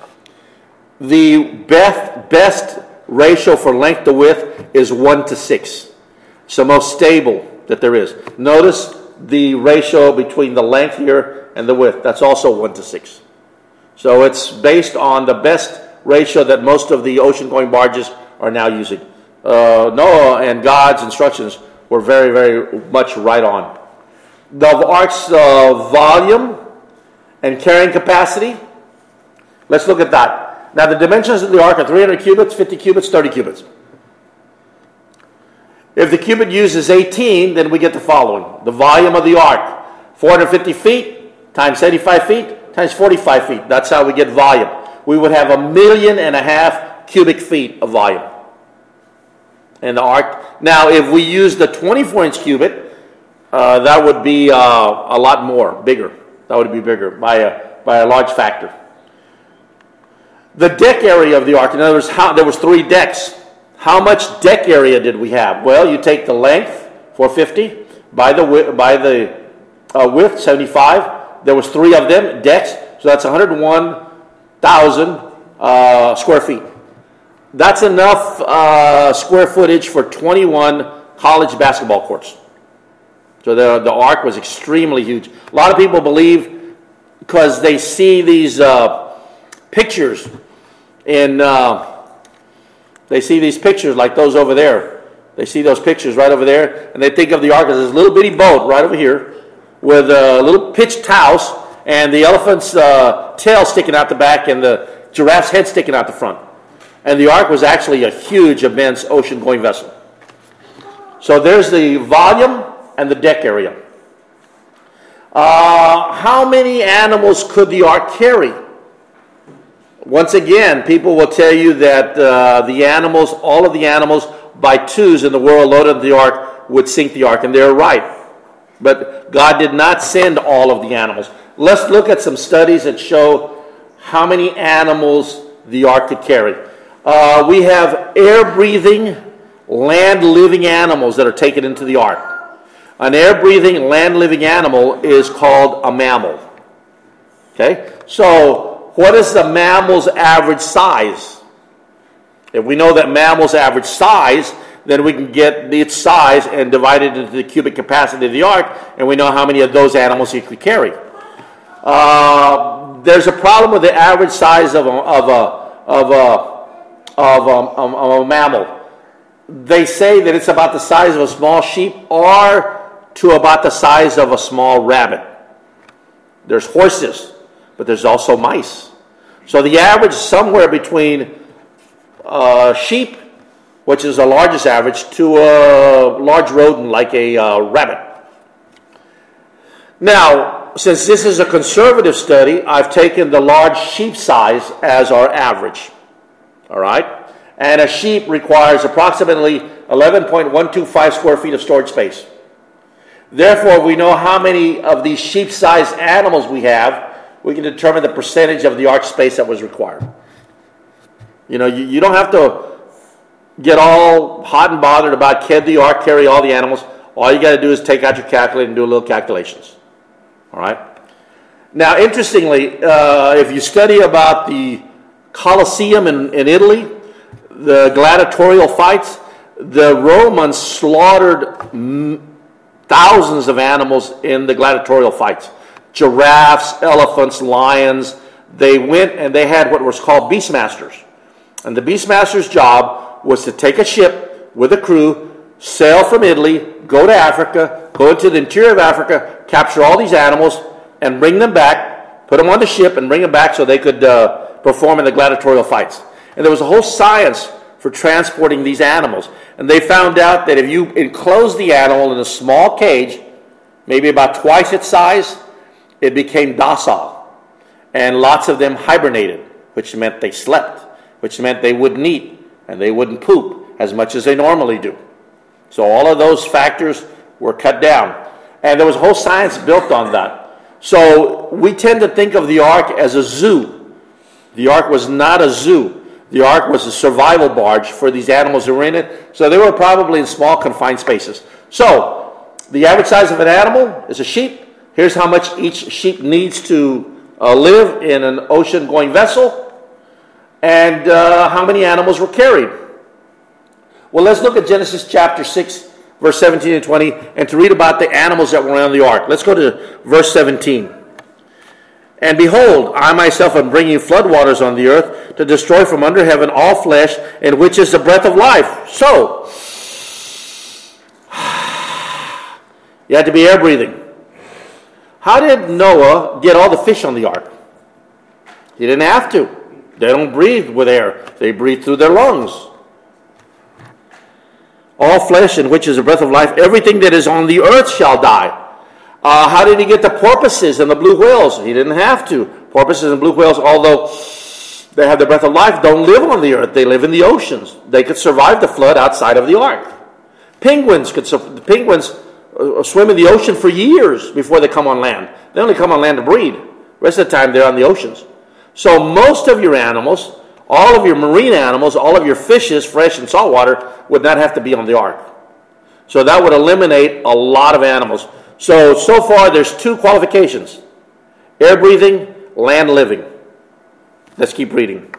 The best, best ratio for length to width is one to six. It's the most stable that there is. Notice the ratio between the length here and the width. That's also one to six. So it's based on the best ratio that most of the ocean-going barges are now using. Uh, Noah and God's instructions were very, very much right on. The ark's uh, volume and carrying capacity, let's look at that. Now the dimensions of the ark are three hundred cubits, fifty cubits, thirty cubits. If the cubit uses eighteen, then we get the following. The volume of the ark, four hundred fifty feet times seventy-five feet times forty-five feet. That's how we get volume. We would have a million and a half cubic feet of volume in the ark. Now if we use the twenty-four inch cubit, uh, that would be uh, a lot more, bigger. That would be bigger by a, by a large factor. The deck area of the ark, in other words, how, there was three decks. How much deck area did we have? Well, you take the length, four hundred fifty, by the, by the uh, width, seventy-five. There was three of them, decks, so that's one hundred one thousand uh, square feet. That's enough uh, square footage for twenty-one college basketball courts. So the, the ark was extremely huge. A lot of people believe, because they see these uh, pictures in, uh, they see these pictures like those over there. They see those pictures right over there, and they think of the ark as this little bitty boat right over here with a little pitched house and the elephant's uh, tail sticking out the back and the giraffe's head sticking out the front. And the ark was actually a huge, immense ocean-going vessel. So there's the volume and the deck area. Uh, how many animals could the ark carry? Once again, people will tell you that uh, the animals, all of the animals by twos in the world loaded on the ark would sink the ark, and they're right. But God did not send all of the animals. Let's look at some studies that show how many animals the ark could carry. Uh, we have air-breathing, land-living animals that are taken into the ark. An air-breathing, land-living animal is called a mammal. Okay? So, what is the mammal's average size? If we know that mammal's average size, then we can get its size and divide it into the cubic capacity of the ark, and we know how many of those animals it could carry. Uh, there's a problem with the average size of a, of a, of a Of a, of a mammal. They say that it's about the size of a small sheep or to about the size of a small rabbit. There's horses, but there's also mice. So the average is somewhere between uh, sheep, which is the largest average, to a large rodent like a uh, rabbit. Now, since this is a conservative study, I've taken the large sheep size as our average. All right? And a sheep requires approximately eleven point one two five square feet of storage space. Therefore, we know how many of these sheep-sized animals we have. We can determine the percentage of the ark space that was required. You know, you, you don't have to get all hot and bothered about can the ark carry all the animals. All you got to do is take out your calculator and do a little calculations. All right? Now, interestingly, uh, if you study about the Colosseum in, in Italy, the gladiatorial fights, the Romans slaughtered m- thousands of animals in the gladiatorial fights. Giraffes, elephants, lions. They went and they had what was called beastmasters. And the beastmaster's job was to take a ship with a crew, sail from Italy, go to Africa, go into the interior of Africa, capture all these animals, and bring them back, put them on the ship and bring them back so they could uh, perform in the gladiatorial fights. And there was a whole science for transporting these animals. And they found out that if you enclose the animal in a small cage, maybe about twice its size, it became docile. And lots of them hibernated, which meant they slept, which meant they wouldn't eat and they wouldn't poop as much as they normally do. So all of those factors were cut down. And there was a whole science built on that. So we tend to think of the ark as a zoo. The ark was not a zoo. The ark was a survival barge for these animals that were in it. So they were probably in small, confined spaces. So the average size of an animal is a sheep. Here's how much each sheep needs to uh, live in an ocean-going vessel. And uh, how many animals were carried. Well, let's look at Genesis chapter six, verse seventeen and twenty, and to read about the animals that were on the ark. Let's go to verse seventeen. And behold, I myself am bringing floodwaters on the earth to destroy from under heaven all flesh, in which is the breath of life. So, you had to be air breathing. How did Noah get all the fish on the ark? He didn't have to. They don't breathe with air. They breathe through their lungs. All flesh, in which is the breath of life, everything that is on the earth shall die. Uh, how did he get the porpoises and the blue whales? He didn't have to. Porpoises and blue whales, although they have the breath of life, don't live on the earth. They live in the oceans. They could survive the flood outside of the ark. Penguins could. The penguins uh, swim in the ocean for years before they come on land. They only come on land to breed. The rest of the time they're on the oceans. So most of your animals, all of your marine animals, all of your fishes, fresh and saltwater, would not have to be on the ark. So that would eliminate a lot of animals. So, so far there's two qualifications. Air breathing, land living. Let's keep reading.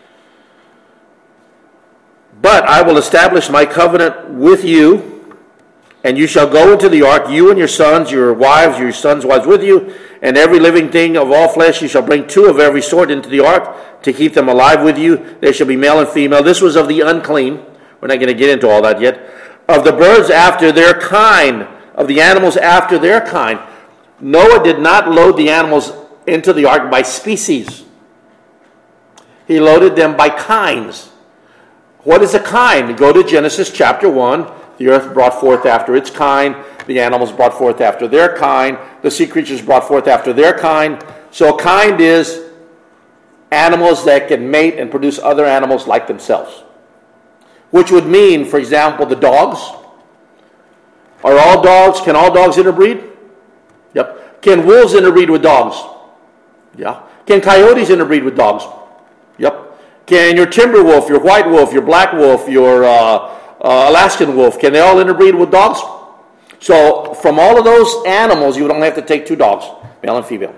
But I will establish my covenant with you, and you shall go into the ark, you and your sons, your wives, your sons' wives with you, and every living thing of all flesh you shall bring two of every sort into the ark to keep them alive with you. They shall be male and female. This was of the unclean. We're not going to get into all that yet. Of the birds after their kind, of the animals after their kind. Noah did not load the animals into the ark by species. He loaded them by kinds. What is a kind? Go to Genesis chapter one. The earth brought forth after its kind. The animals brought forth after their kind. The sea creatures brought forth after their kind. So a kind is animals that can mate and produce other animals like themselves. Which would mean, for example, the dogs. Are all dogs, can all dogs interbreed? Yep. Can wolves interbreed with dogs? Yeah. Can coyotes interbreed with dogs? Yep. Can your timber wolf, your white wolf, your black wolf, your uh, uh, Alaskan wolf, can they all interbreed with dogs? So from all of those animals, you would only have to take two dogs, male and female.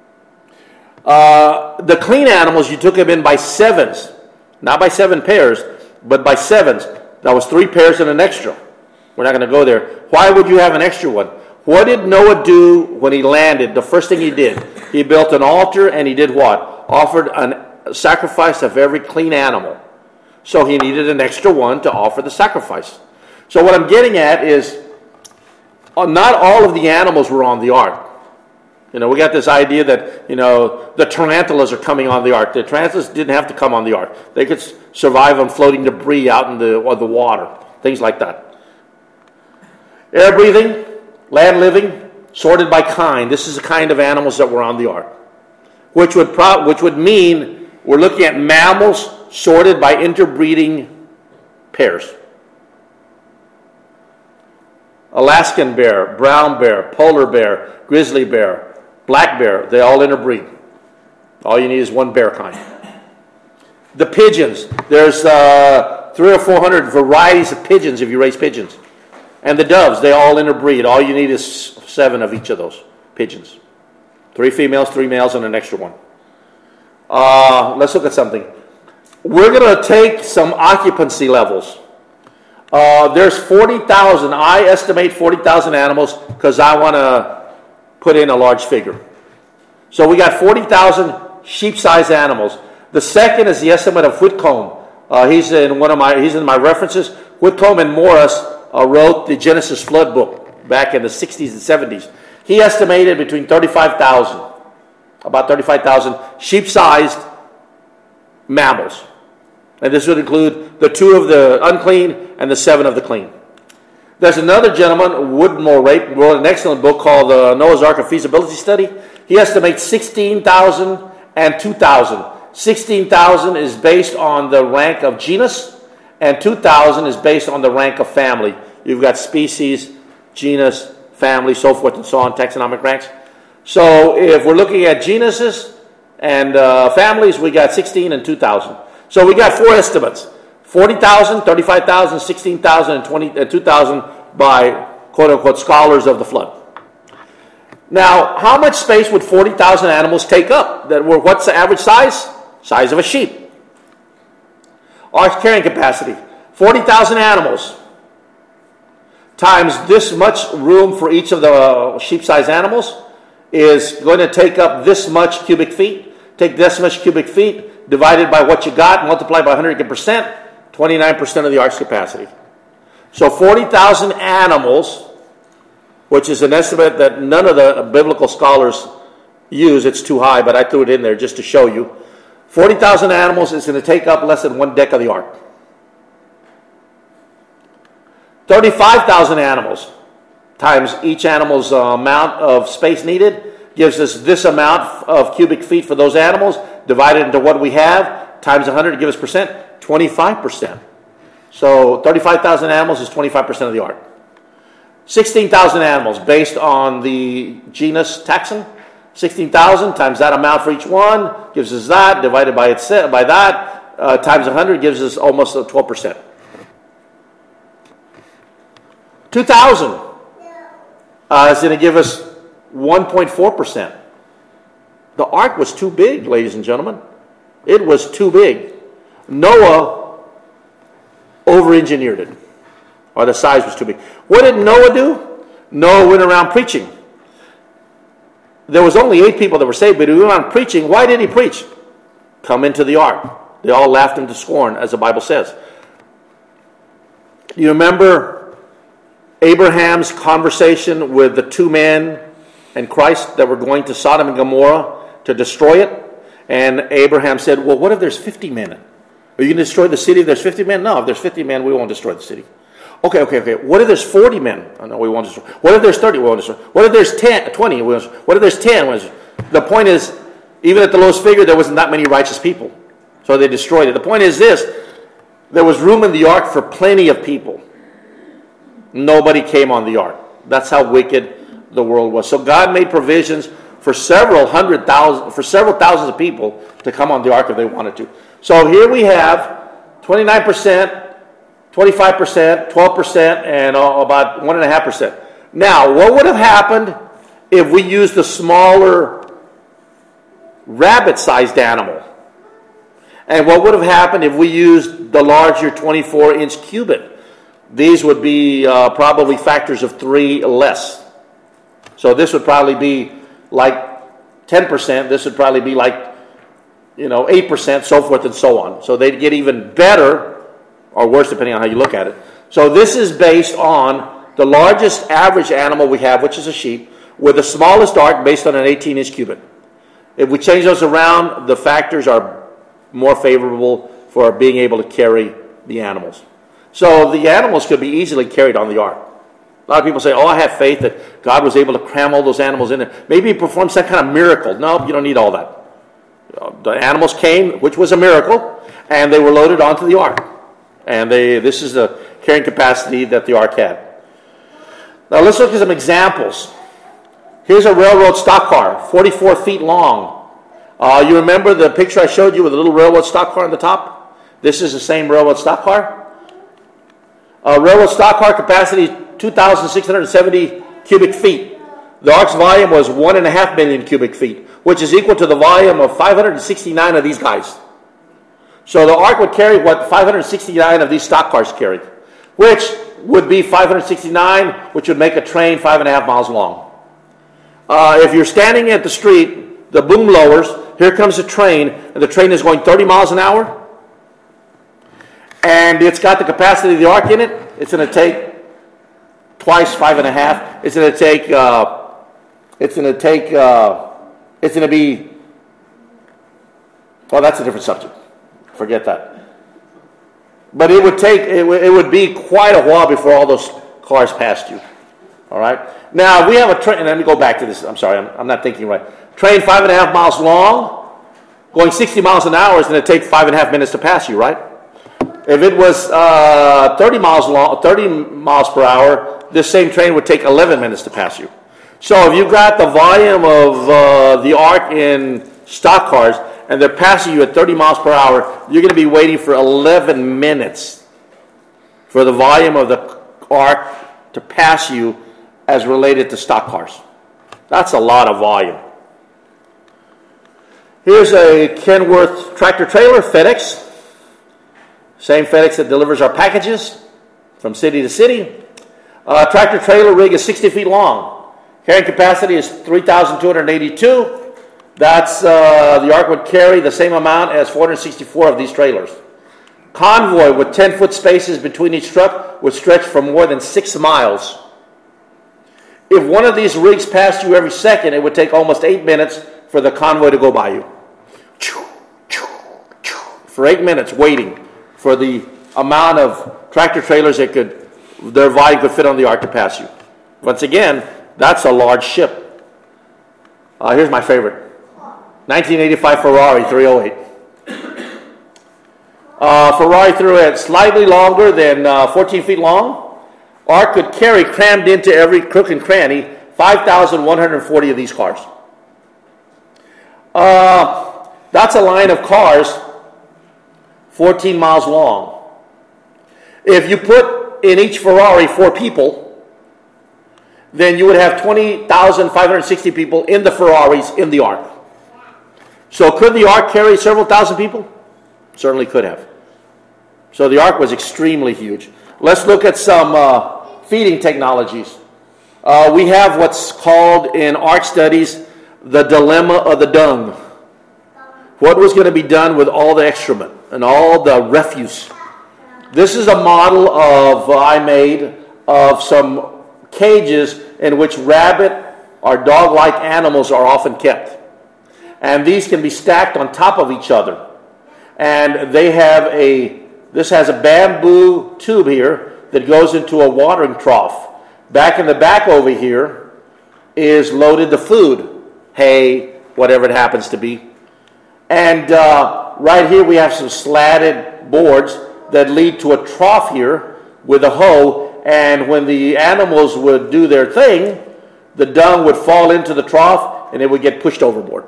Uh, the clean animals, you took them in by sevens. Not by seven pairs, but by sevens. That was three pairs and an extra. We're not going to go there. Why would you have an extra one? What did Noah do when he landed? The first thing he did, he built an altar and he did what? Offered a sacrifice of every clean animal. So he needed an extra one to offer the sacrifice. So what I'm getting at is, not all of the animals were on the ark. You know, we got this idea that, you know, the tarantulas are coming on the ark. The tarantulas didn't have to come on the ark. They could survive on floating debris out in the, or the water, things like that. Air breathing, land living, sorted by kind. This is the kind of animals that were on the ark. Which would pro- which would mean we're looking at mammals sorted by interbreeding pairs. Alaskan bear, brown bear, polar bear, grizzly bear, black bear, they all interbreed. All you need is one bear kind. The pigeons, there's uh, three or four hundred varieties of pigeons if you raise pigeons. And the doves, they all interbreed. All you need is seven of each of those pigeons. Three females, three males, and an extra one. Uh, let's look at something. We're going to take some occupancy levels. Uh, there's forty thousand. I estimate forty thousand animals because I want to put in a large figure. So we got forty thousand sheep-sized animals. The second is the estimate of Whitcomb. Uh, he's in one of my. He's in my references. Whitcomb and Morris uh, wrote the Genesis Flood book back in the sixties and seventies. He estimated between thirty-five thousand, about thirty-five thousand sheep-sized mammals. And this would include the two of the unclean and the seven of the clean. There's another gentleman, Woodmore Rape, wrote an excellent book called the Noah's Ark, a Feasibility Study. He estimates sixteen thousand and two thousand. sixteen thousand is based on the rank of genus, and two thousand is based on the rank of family. You've got species, genus, family, so forth and so on, taxonomic ranks. So if we're looking at genuses and uh, families, we got sixteen and two thousand. So we got four estimates: forty thousand, thirty-five thousand, sixteen thousand, and twenty, uh, two thousand by quote-unquote scholars of the flood. Now, how much space would forty thousand animals take up? That were, what's the average size? Size of a sheep. Ark carrying capacity, forty thousand animals times this much room for each of the sheep-sized animals is going to take up this much cubic feet. Take this much cubic feet, divided by what you got, multiply by one hundred percent, twenty-nine percent of the ark's capacity. So forty thousand animals, which is an estimate that none of the biblical scholars use. It's too high, but I threw it in there just to show you. forty thousand animals is going to take up less than one deck of the ark. thirty-five thousand animals times each animal's uh, amount of space needed gives us this amount of cubic feet for those animals, divided into what we have, times one hundred to give us percent, twenty-five percent. So thirty-five thousand animals is twenty-five percent of the ark. sixteen thousand animals based on the genus taxon. sixteen thousand times that amount for each one gives us that, divided by, its, by that, uh, times one hundred gives us almost twelve percent. two thousand uh, is going to give us one point four percent. The ark was too big, ladies and gentlemen. It was too big. Noah over-engineered it, or the size was too big. What did Noah do? Noah went around preaching. There was only eight people that were saved, but he went around preaching. Why did he preach? Come into the ark. They all laughed him to scorn, as the Bible says. You remember Abraham's conversation with the two men and Christ that were going to Sodom and Gomorrah to destroy it? And Abraham said, well, what if there's fifty men? Are you going to destroy the city if there's fifty men? No, if there's fifty men, we won't destroy the city. Okay, okay, okay. What if there's forty men? Oh, no, we won't destroy. What if there's thirty? We won't destroy. What if there's ten, twenty? We won't destroy. What if there's ten? We won't destroy. The point is, even at the lowest figure, there wasn't that many righteous people. So they destroyed it. The point is this: there was room in the ark for plenty of people. Nobody came on the ark. That's how wicked the world was. So God made provisions for several hundred thousand, for several thousands of people to come on the ark if they wanted to. So here we have twenty-nine percent, twenty-five percent, twelve percent, and about one point five percent. Now, what would have happened if we used the smaller rabbit-sized animal? And what would have happened if we used the larger twenty-four inch cubit? These would be uh, probably factors of three less. So this would probably be like ten percent. This would probably be like, you know, eight percent, so forth and so on. So they'd get even better or worse depending on how you look at it. So this is based on the largest average animal we have, which is a sheep, with the smallest ark based on an eighteen inch cubit. If we change those around, the factors are more favorable for being able to carry the animals. So the animals could be easily carried on the ark. A lot of people say, oh, I have faith that God was able to cram all those animals in there. Maybe he performed some kind of miracle. No, you don't need all that. The animals came, which was a miracle, and they were loaded onto the ark. And they this is the carrying capacity that the ark had. Now let's look at some examples. Here's a railroad stock car, forty-four feet long. Uh, you remember the picture I showed you with the little railroad stock car on the top? This is the same railroad stock car. Uh, railroad stock car capacity, two thousand six hundred seventy cubic feet. The ark's volume was one and a half million cubic feet, which is equal to the volume of five hundred sixty-nine of these guys. So the ark would carry what five hundred sixty-nine of these stock cars carried, which would be five hundred sixty-nine, which would make a train five and a half miles long. Uh, if you're standing at the street, the boom lowers, here comes a train, and the train is going thirty miles an hour, and it's got the capacity of the ark in it. It's going to take twice five and a half. It's going to take, uh, it's going to take, uh, it's going to be, well, that's a different subject. Forget that. But it would take, it, w- it would be quite a while before all those cars passed you. All right? Now, we have a train, and let me go back to this. I'm sorry, I'm, I'm not thinking right. Train five and a half miles long, going sixty miles an hour is going to take five and a half minutes to pass you, right? If it was uh, thirty miles long, thirty miles per hour, this same train would take eleven minutes to pass you. So if you've got the volume of uh, the ark in stock cars, and they're passing you at thirty miles per hour, you're going to be waiting for eleven minutes for the volume of the ark to pass you as related to stock cars. That's a lot of volume. Here's a Kenworth tractor trailer, FedEx. Same FedEx that delivers our packages from city to city. Uh, tractor trailer rig is sixty feet long. Carrying capacity is three thousand two hundred eighty-two. That's, uh, the ark would carry the same amount as four hundred sixty-four of these trailers. Convoy with ten foot spaces between each truck would stretch for more than six miles. If one of these rigs passed you every second, it would take almost eight minutes for the convoy to go by you. For eight minutes waiting for the amount of tractor trailers that could, their volume could fit on the ark to pass you. Once again, that's a large ship. Uh, here's my favorite. nineteen eighty-five Ferrari three oh eight. Uh, Ferrari three oh eight, slightly longer than uh, fourteen feet long. Ark could carry, crammed into every crook and cranny, five thousand one hundred forty of these cars. Uh, that's a line of cars fourteen miles long. If you put in each Ferrari four people, then you would have twenty thousand five hundred sixty people in the Ferraris in the Ark. So could the Ark carry several thousand people? Certainly could have. So the Ark was extremely huge. Let's look at some uh, feeding technologies. Uh, we have what's called in Ark studies the dilemma of the dung. What was going to be done with all the excrement and all the refuse? This is a model of uh, I made of some cages in which rabbit or dog-like animals are often kept. And these can be stacked on top of each other. And they have a, this has a bamboo tube here that goes into a watering trough. Back in the back over here is loaded the food, hay, whatever it happens to be. And uh, right here we have some slatted boards that lead to a trough here with a hoe. And when the animals would do their thing, the dung would fall into the trough and it would get pushed overboard.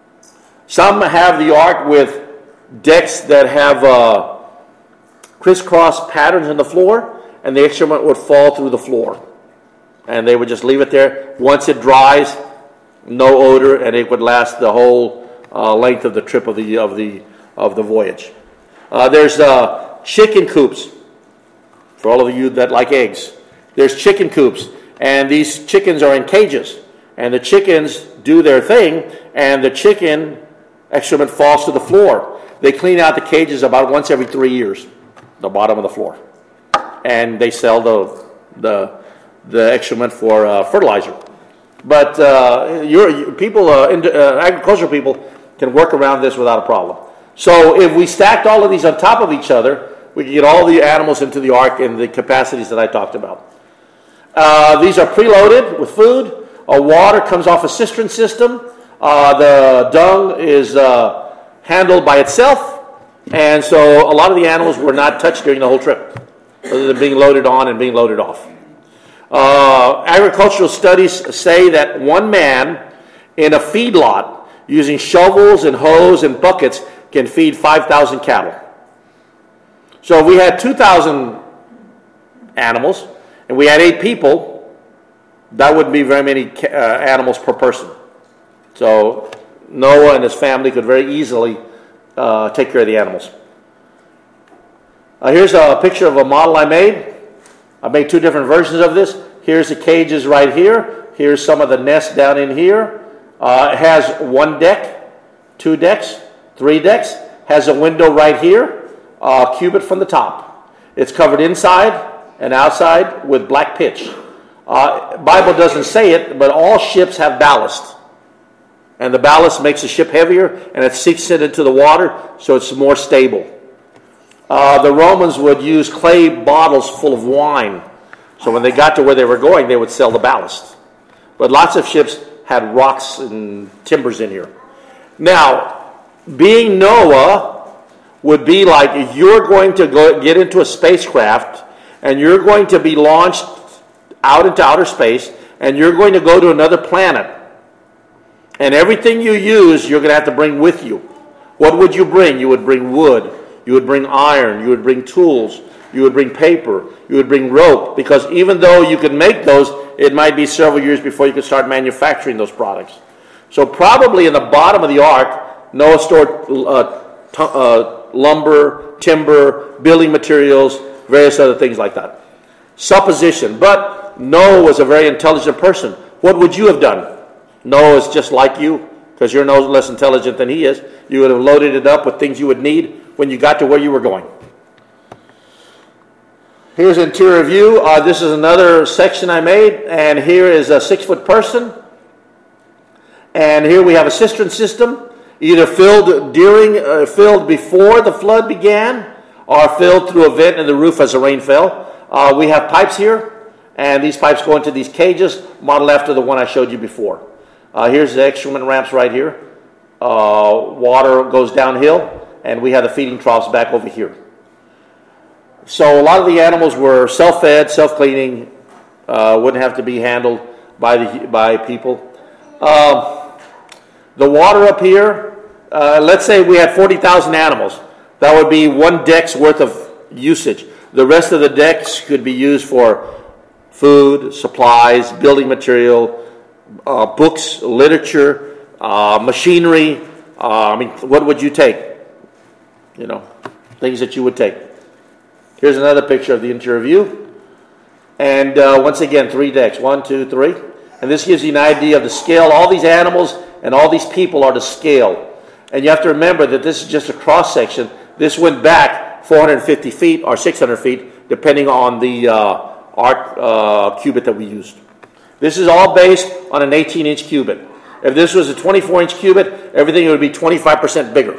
Some have the Ark with decks that have uh, crisscross patterns in the floor, and the excrement would fall through the floor. And they would just leave it there. Once it dries, no odor, and it would last the whole uh, length of the trip of the of the of the voyage. Uh, there's uh, chicken coops for all of you that like eggs. There's chicken coops, and these chickens are in cages, and the chickens do their thing, and the chicken excrement falls to the floor. They clean out the cages about once every three years, the bottom of the floor, and they sell the the the excrement for uh, fertilizer. But uh, your people, uh, in, uh, agricultural people, can work around this without a problem. So if we stacked all of these on top of each other, we could get all the animals into the Ark in the capacities that I talked about. Uh, these are preloaded with food. Uh, water comes off a cistern system. Uh, the dung is uh, handled by itself, and so a lot of the animals were not touched during the whole trip, other than being loaded on and being loaded off. Uh, agricultural studies say that one man in a feedlot using shovels and hoes and buckets can feed five thousand cattle. So if we had two thousand animals and we had eight people, that wouldn't be very many uh, animals per person. So Noah and his family could very easily uh, take care of the animals. Uh, here's a picture of a model I made. I made two different versions of this. Here's the cages right here. Here's some of the nests down in here. Uh, it has one deck, two decks, three decks. Has a window right here, uh, cubit from the top. It's covered inside and outside with black pitch. Uh, Bible doesn't say it, but all ships have ballast. And the ballast makes the ship heavier, and it sinks it into the water, so it's more stable. Uh, the Romans would use clay bottles full of wine. So when they got to where they were going, they would sell the ballast. But lots of ships had rocks and timbers in here. Now, being Noah would be like you're going to go get into a spacecraft, and you're going to be launched out into outer space, and you're going to go to another planet. And everything you use, you're going to have to bring with you. What would you bring? You would bring wood. You would bring iron. You would bring tools. You would bring paper. You would bring rope. Because even though you could make those, it might be several years before you could start manufacturing those products. So probably in the bottom of the Ark, Noah stored uh, t- uh, lumber, timber, building materials, various other things like that. Supposition. But Noah was a very intelligent person. What would you have done? Noah is just like you, because you're no less intelligent than he is. You would have loaded it up with things you would need when you got to where you were going. Here's interior view. Uh, this is another section I made, and here is a six-foot person. And here we have a cistern system, either filled during, uh, filled before the flood began, or filled through a vent in the roof as the rain fell. Uh, we have pipes here, and these pipes go into these cages, modeled after the one I showed you before. Uh, here's the excrement ramps right here. Uh, water goes downhill, and we have the feeding troughs back over here. So a lot of the animals were self-fed, self-cleaning, uh, wouldn't have to be handled by the by people. Uh, the water up here, uh, let's say we had forty thousand animals. That would be one deck's worth of usage. The rest of the decks could be used for food, supplies, building material, uh, books, literature, uh, machinery. Uh, I mean, what would you take? You know, things that you would take. Here's another picture of the interior view. And uh, once again, three decks. One, two, three. And this gives you an idea of the scale. All these animals and all these people are to scale. And you have to remember that this is just a cross-section. This went back four hundred fifty feet or six hundred feet, depending on the uh, art uh, cubit that we used. This is all based on an eighteen-inch cubit. If this was a twenty-four-inch cubit, everything would be twenty-five percent bigger.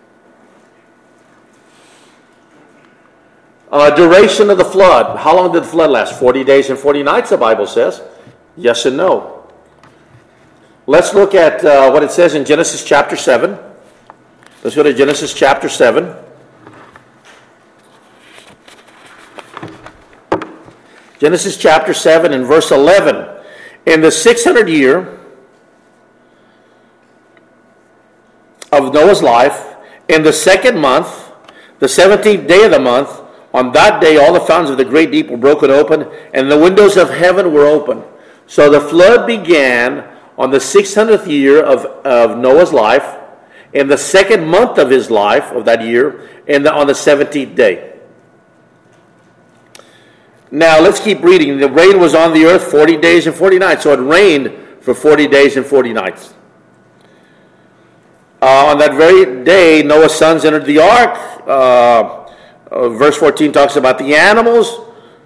Uh, duration of the flood. How long did the flood last? forty days and forty nights, the Bible says. Yes and no. Let's look at uh, what it says in Genesis chapter seven. Let's go to Genesis chapter seven. Genesis chapter seven and verse eleven. In the six hundredth year of Noah's life, in the second month, the seventeenth day of the month, on that day all the fountains of the great deep were broken open, and the windows of heaven were open. So the flood began on the six hundredth year of, of Noah's life, in the second month of his life, of that year, and the, on the seventeenth day. Now let's keep reading. The rain was on the earth forty days and forty nights. So it rained for forty days and forty nights. Uh, on that very day, Noah's sons entered the ark. Uh, uh, verse fourteen talks about the animals.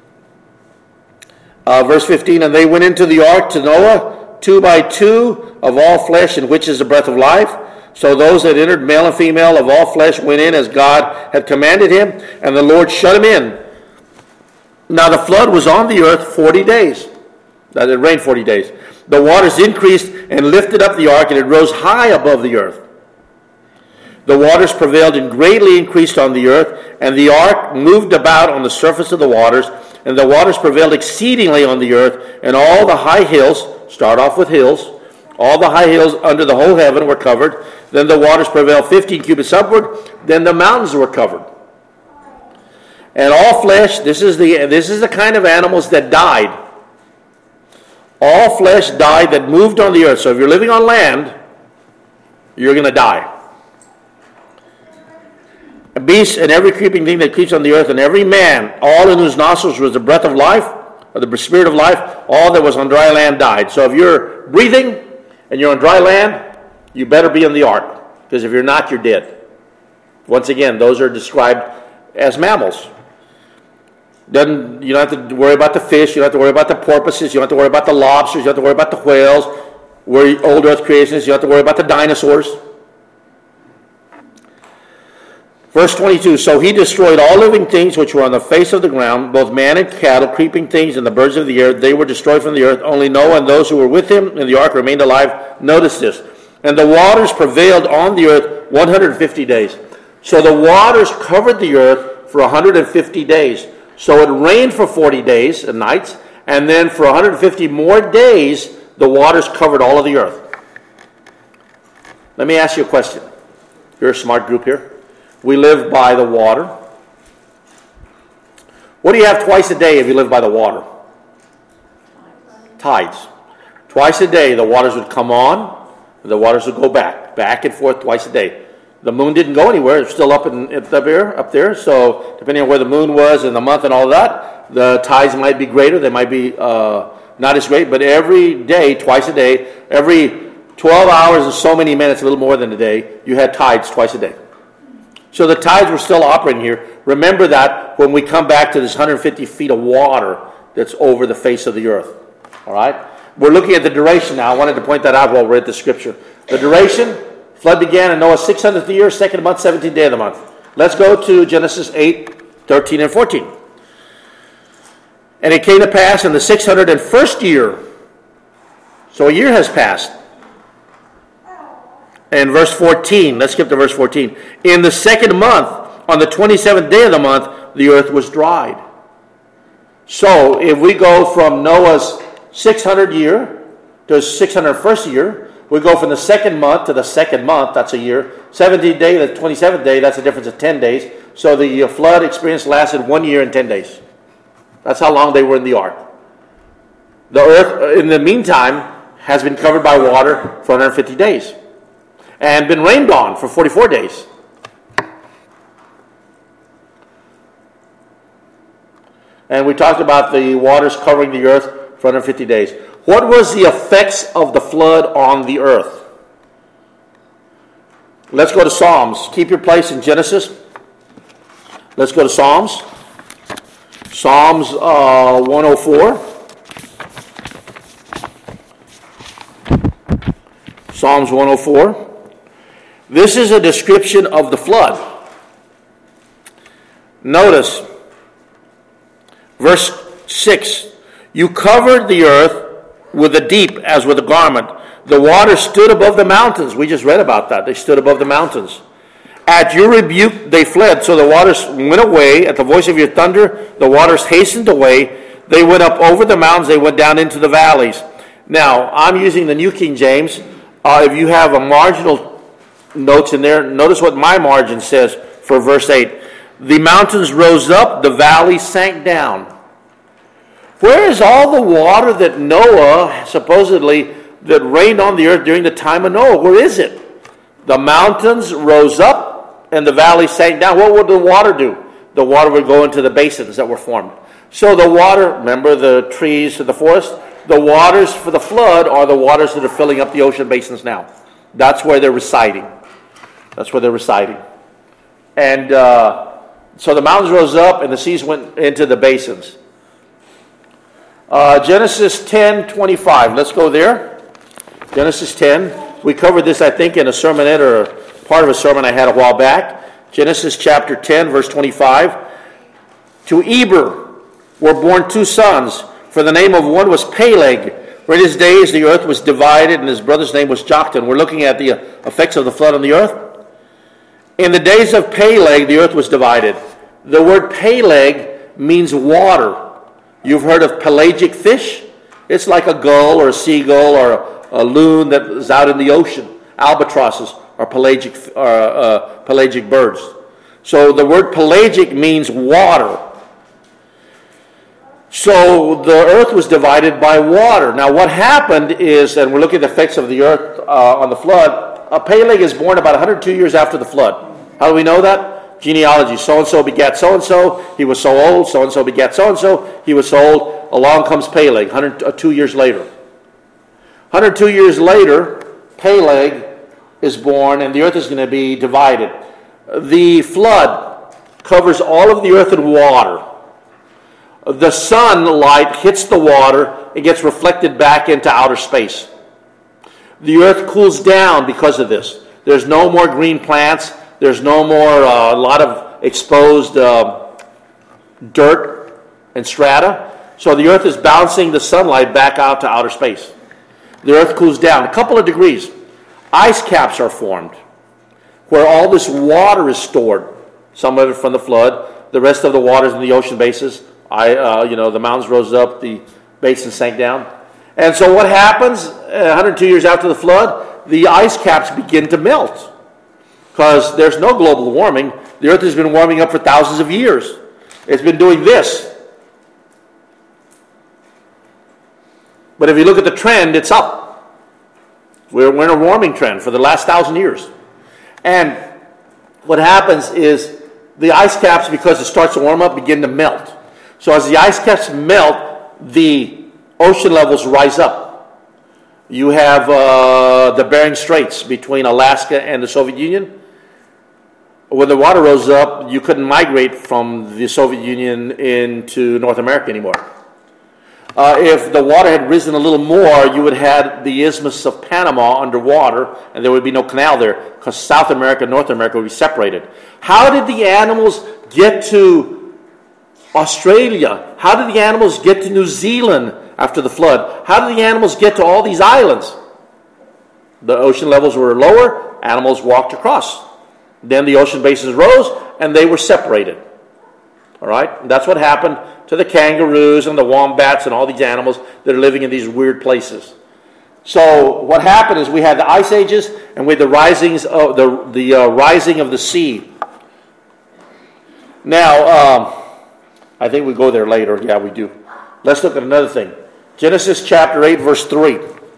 Uh, verse fifteen, and they went into the ark to Noah, two by two of all flesh, in which is the breath of life. So those that entered, male and female of all flesh, went in as God had commanded him, and the Lord shut him in. Now the flood was on the earth forty days. That it rained forty days. The waters increased and lifted up the ark, and it rose high above the earth. The waters prevailed and greatly increased on the earth, and the ark moved about on the surface of the waters, and the waters prevailed exceedingly on the earth, and all the high hills, start off with hills, all the high hills under the whole heaven were covered. Then the waters prevailed fifteen cubits upward, then the mountains were covered. And all flesh, this is the this is the kind of animals that died. All flesh died that moved on the earth. So if you're living on land, you're going to die. A beast and every creeping thing that creeps on the earth, and every man, all in whose nostrils was the breath of life, or the spirit of life, all that was on dry land died. So if you're breathing and you're on dry land, you better be in the ark, because if you're not, you're dead. Once again, those are described as mammals. Doesn't, you don't have to worry about the fish, you don't have to worry about the porpoises, you don't have to worry about the lobsters, you don't have to worry about the whales, where old earth creations, you don't have to worry about the dinosaurs. Verse twenty-two, so he destroyed all living things which were on the face of the ground, both man and cattle, creeping things, and the birds of the air. They were destroyed from the earth. Only Noah and those who were with him in the ark remained alive. Notice this. And the waters prevailed on the earth one hundred fifty days. So the waters covered the earth for one hundred fifty days. So it rained for forty days and nights, and then for one hundred fifty more days, the waters covered all of the earth. Let me ask you a question. You're a smart group here. We live by the water. What do you have twice a day if you live by the water? Tides. Twice a day, the waters would come on, and the waters would go back, back and forth twice a day. The moon didn't go anywhere. It's still up in up there, up there. So depending on where the moon was and the month and all that, the tides might be greater. They might be uh, not as great. But every day, twice a day, every twelve hours and so many minutes, a little more than a day, you had tides twice a day. So the tides were still operating here. Remember that when we come back to this one hundred fifty feet of water that's over the face of the earth. All right? We're looking at the duration now. I wanted to point that out while we're at the scripture. The duration, flood began in Noah's six hundredth year, second month, seventeenth day of the month. Let's go to Genesis eight, thirteen, and fourteen. And it came to pass in the six hundred first year. So a year has passed. And verse fourteen, let's skip to verse fourteen. In the second month, on the twenty-seventh day of the month, the earth was dried. So if we go from Noah's six hundred year to his six hundred first year, we go from the second month to the second month, that's a year. seventeenth day to the twenty-seventh day, that's a difference of ten days. So the flood experience lasted one year and ten days. That's how long they were in the ark. The earth, in the meantime, has been covered by water for one hundred fifty days and been rained on for forty-four days. And we talked about the waters covering the earth for one hundred fifty days. What was the effects of the flood on the earth? Let's go to Psalms. Keep your place in Genesis. Let's go to Psalms. Psalms uh, one oh four. Psalms one oh four. This is a description of the flood. Notice, verse six. You covered the earth with the deep as with a garment. The water stood above the mountains. We just read about that. They stood above the mountains. At your rebuke they fled, so the waters went away. At the voice of your thunder, the waters hastened away. They went up over the mountains. They went down into the valleys. Now, I'm using the New King James. Uh, if you have a marginal notes in there, notice what my margin says for verse eight. The mountains rose up, the valleys sank down. Where is all the water that Noah, supposedly, that rained on the earth during the time of Noah? Where is it? The mountains rose up and the valley sank down. What would the water do? The water would go into the basins that were formed. So the water, remember the trees of the forest? The waters for the flood are the waters that are filling up the ocean basins now. That's where they're residing. That's where they're residing. And uh, so the mountains rose up and the seas went into the basins. Uh, Genesis ten twenty-five. Let's go there. Genesis ten. We covered this, I think, in a sermonette or part of a sermon I had a while back. Genesis chapter ten, verse twenty-five. To Eber were born two sons, for the name of one was Peleg. For in his days the earth was divided, and his brother's name was Joktan. We're looking at the effects of the flood on the earth. In the days of Peleg, the earth was divided. The word Peleg means water. You've heard of pelagic fish? It's like a gull or a seagull or a, a loon that is out in the ocean. Albatrosses are pelagic, uh, uh, pelagic birds. So the word pelagic means water. So the earth was divided by water. Now what happened is, and we're looking at the effects of the earth uh, on the flood, uh, Peleg is born about one hundred two years after the flood. How do we know that? Genealogy. So-and-so begat so-and-so. He was so old. So-and-so begat so-and-so. He was so old. Along comes Peleg, one hundred two years later. one hundred two years later, Peleg is born, and the earth is going to be divided. The flood covers all of the earth in water. The sunlight hits the water. It gets reflected back into outer space. The earth cools down because of this. There's no more green plants. There's no more, a uh, lot of exposed uh, dirt and strata. So the earth is bouncing the sunlight back out to outer space. The earth cools down a couple of degrees. Ice caps are formed where all this water is stored. Some of it from the flood. The rest of the water is in the ocean basins. I, uh, you know, the mountains rose up, the basins sank down. And so what happens one hundred two years after the flood? The ice caps begin to melt. Because there's no global warming. The earth has been warming up for thousands of years. It's been doing this. But if you look at the trend, it's up. We're, we're in a warming trend for the last thousand years. And what happens is the ice caps, because it starts to warm up, begin to melt. So as the ice caps melt, the ocean levels rise up. You have uh, the Bering Straits between Alaska and the Soviet Union. When the water rose up, you couldn't migrate from the Soviet Union into North America anymore. Uh, if the water had risen a little more, you would have had the Isthmus of Panama underwater, and there would be no canal there, because South America and North America would be separated. How did the animals get to Australia? How did the animals get to New Zealand after the flood? How did the animals get to all these islands? The ocean levels were lower, animals walked across. Then the ocean basins rose, and they were separated. All right? And that's what happened to the kangaroos and the wombats and all these animals that are living in these weird places. So what happened is we had the ice ages and we had the risings of the the uh, rising of the sea. Now, um, I think we go there later. Yeah, we do. Let's look at another thing. Genesis chapter eight, verse three.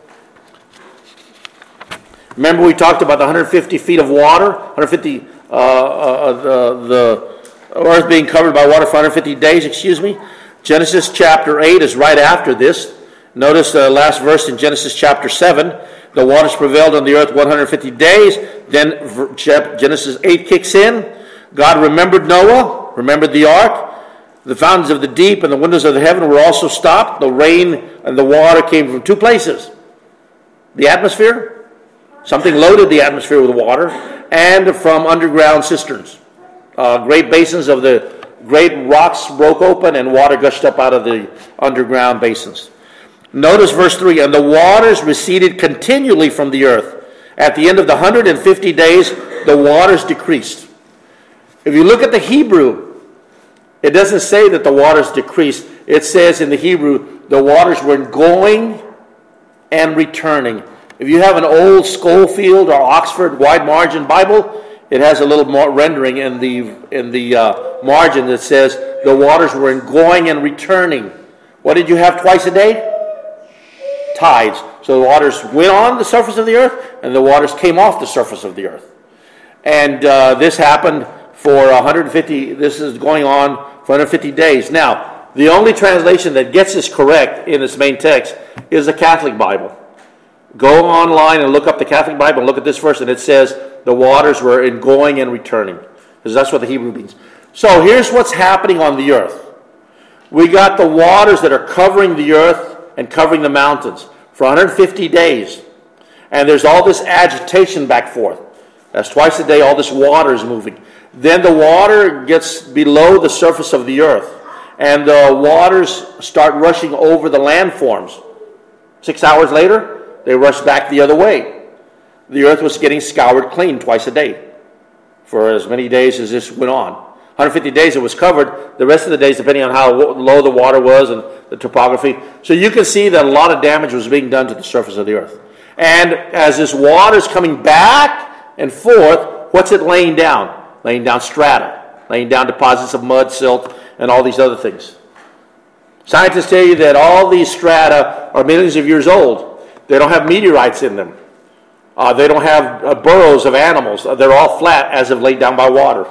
Remember we talked about the one hundred fifty feet of water, one hundred fifty uh, uh, the the earth being covered by water for one hundred fifty days. Excuse me. Genesis chapter eight is right after this. Notice the last verse in Genesis chapter seven. The waters prevailed on the earth one hundred fifty days. Then Genesis eight kicks in. God remembered Noah, remembered the ark. The fountains of the deep and the windows of the heaven were also stopped. The rain and the water came from two places. The atmosphere, something loaded the atmosphere with water, and from underground cisterns. Uh, great basins of the great rocks broke open and water gushed up out of the underground basins. Notice verse three, and the waters receded continually from the earth. At the end of the one hundred fifty days, the waters decreased. If you look at the Hebrew, it doesn't say that the waters decreased. It says in the Hebrew, the waters were going and returning. If you have an old Schofield or Oxford wide margin Bible, it has a little more rendering in the in the uh, margin that says the waters were going and returning. What did you have twice a day? Tides. So the waters went on the surface of the earth, and the waters came off the surface of the earth. And uh, this happened for one hundred fifty. This is going on for one hundred fifty days. Now, the only translation that gets this correct in its main text is the Catholic Bible. Go online and look up the Catholic Bible and look at this verse, and it says the waters were in going and returning, because that's what the Hebrew means. So here's what's happening on the earth. We got the waters that are covering the earth and covering the mountains for one hundred fifty days. And there's all this agitation back forth. That's twice a day, all this water is moving. Then the water gets below the surface of the earth, and the waters start rushing over the landforms. Six hours later, they rush back the other way. The earth was getting scoured clean twice a day for as many days as this went on. one hundred fifty days it was covered. The rest of the days, depending on how low the water was and the topography. So you can see that a lot of damage was being done to the surface of the earth. And as this water is coming back and forth, what's it laying down? Laying down strata, laying down deposits of mud, silt, and all these other things. Scientists tell you that all these strata are millions of years old. They don't have meteorites in them. Uh, they don't have uh, burrows of animals. Uh, they're all flat as if laid down by water.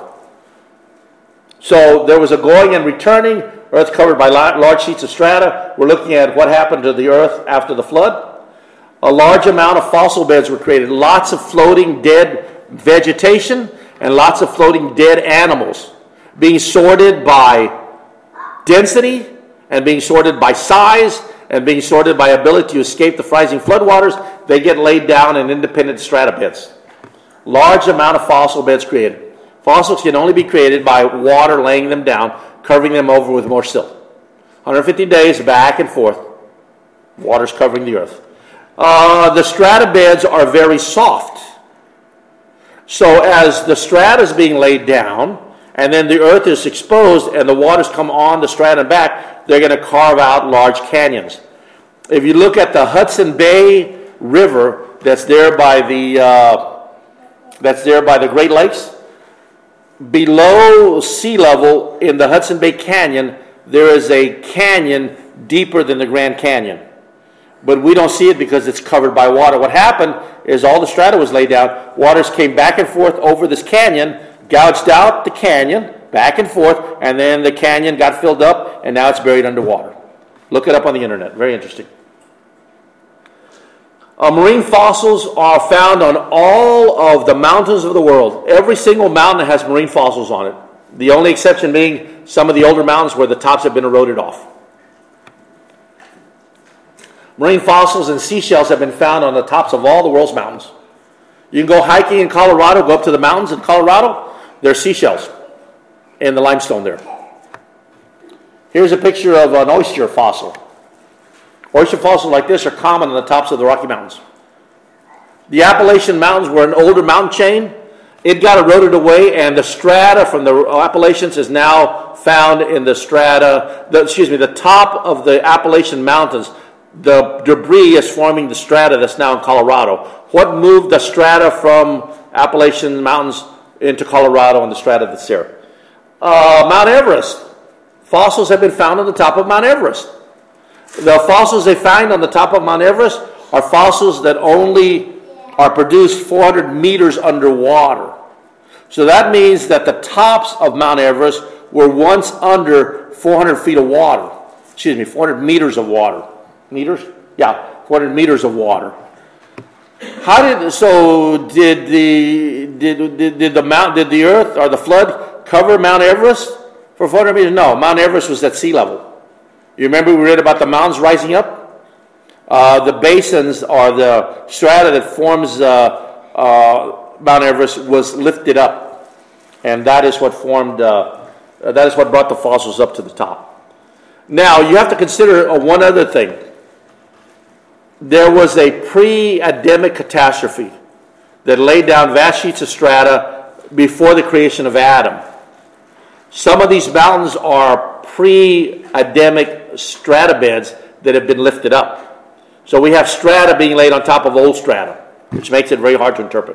So there was a going and returning, earth covered by large sheets of strata. We're looking at what happened to the earth after the flood. A large amount of fossil beds were created. Lots of floating dead vegetation and lots of floating dead animals being sorted by density and being sorted by size and being sorted by ability to escape the rising floodwaters. They get laid down in independent strata beds. Large amount of fossil beds created. Fossils can only be created by water laying them down, covering them over with more silt. one hundred fifty days back and forth, water's covering the earth. Uh, the strata beds are very soft. So as the strata is being laid down, and then the earth is exposed, and the waters come on the strata and back, they're going to carve out large canyons. If you look at the Hudson Bay River that's there by the uh, that's there by the Great Lakes, below sea level in the Hudson Bay Canyon, there is a canyon deeper than the Grand Canyon. But we don't see it because it's covered by water. What happened is all the strata was laid down. Waters came back and forth over this canyon, gouged out the canyon, back and forth, and then the canyon got filled up, and now it's buried underwater. Look it up on the internet. Very interesting. Uh, marine fossils are found on all of the mountains of the world. Every single mountain has marine fossils on it. The only exception being some of the older mountains where the tops have been eroded off. Marine fossils and seashells have been found on the tops of all the world's mountains. You can go hiking in Colorado, go up to the mountains in Colorado. There's seashells in the limestone there. Here's a picture of an oyster fossil. Oyster fossils like this are common on the tops of the Rocky Mountains. The Appalachian Mountains were an older mountain chain, it got eroded away, and the strata from the Appalachians is now found in the strata, the, excuse me, the top of the Appalachian Mountains. The debris is forming the strata that's now in Colorado. What moved the strata from Appalachian Mountains into Colorado and the strata that's there? Uh, Mount Everest. Fossils have been found on the top of Mount Everest. The fossils they find on the top of Mount Everest are fossils that only are produced four hundred meters underwater. So that means that the tops of Mount Everest were once under four hundred feet of water. Excuse me, four hundred meters of water. Meters? Yeah, four hundred meters of water. How did so did the did did, did the mount did the earth or the flood cover Mount Everest for four hundred meters? No, Mount Everest was at sea level. You remember we read about the mountains rising up? Uh, the basins or the strata that forms uh, uh, Mount Everest was lifted up, and that is what formed. Uh, that is what brought the fossils up to the top. Now you have to consider uh, one other thing. There was a pre-Adamic catastrophe that laid down vast sheets of strata before the creation of Adam. Some of these mountains are pre-Adamic strata beds that have been lifted up. So we have strata being laid on top of old strata, which makes it very hard to interpret.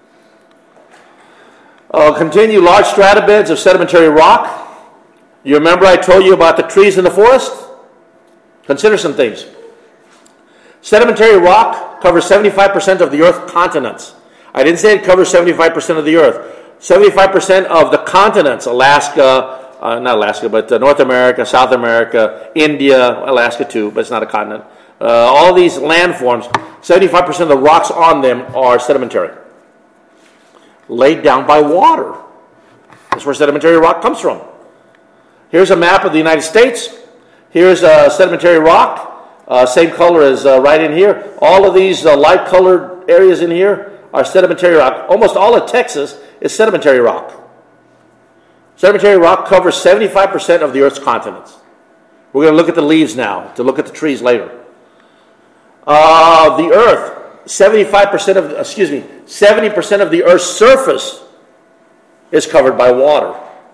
Uh, continue, large strata beds of sedimentary rock. You remember I told you about the trees in the forest? Consider some things. Sedimentary rock covers seventy-five percent of the Earth's continents. I didn't say it covers seventy-five percent of the Earth. seventy-five percent of the continents, Alaska, uh, not Alaska, but uh, North America, South America, India, Alaska too, but it's not a continent. Uh, all these landforms, seventy-five percent of the rocks on them are sedimentary, laid down by water. That's where sedimentary rock comes from. Here's a map of the United States. Here's a sedimentary rock. Uh, same color as uh, right in here. All of these uh, light-colored areas in here are sedimentary rock. Almost all of Texas is sedimentary rock. Sedimentary rock covers seventy-five percent of the Earth's continents. We're going to look at the leaves now, to look at the trees later. Uh, the Earth, seventy-five percent of, excuse me, seventy percent of the Earth's surface is covered by water.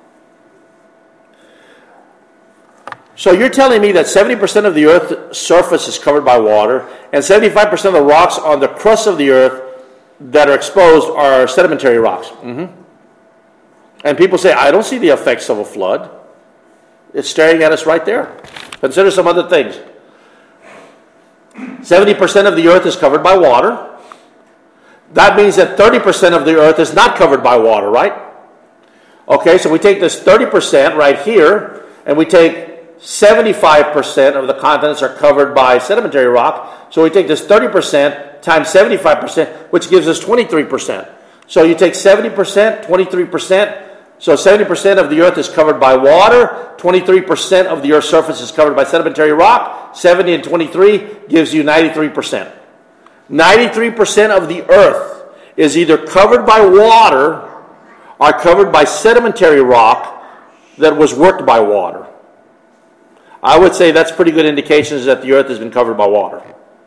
So you're telling me that seventy percent of the Earth's surface is covered by water, and seventy-five percent of the rocks on the crust of the Earth that are exposed are sedimentary rocks. Mm-hmm. And people say, I don't see the effects of a flood. It's staring at us right there. Consider some other things. seventy percent of the Earth is covered by water. That means that thirty percent of the Earth is not covered by water, right? Okay, so we take this thirty percent right here, and we take seventy-five percent of the continents are covered by sedimentary rock. So we take this thirty percent times seventy-five percent, which gives us twenty-three percent. So you take seventy percent, twenty-three percent. So seventy percent of the Earth is covered by water. twenty-three percent of the Earth's surface is covered by sedimentary rock. seventy and twenty-three gives you ninety-three percent. ninety-three percent of the Earth is either covered by water or covered by sedimentary rock that was worked by water. I would say that's pretty good indications that the Earth has been covered by water.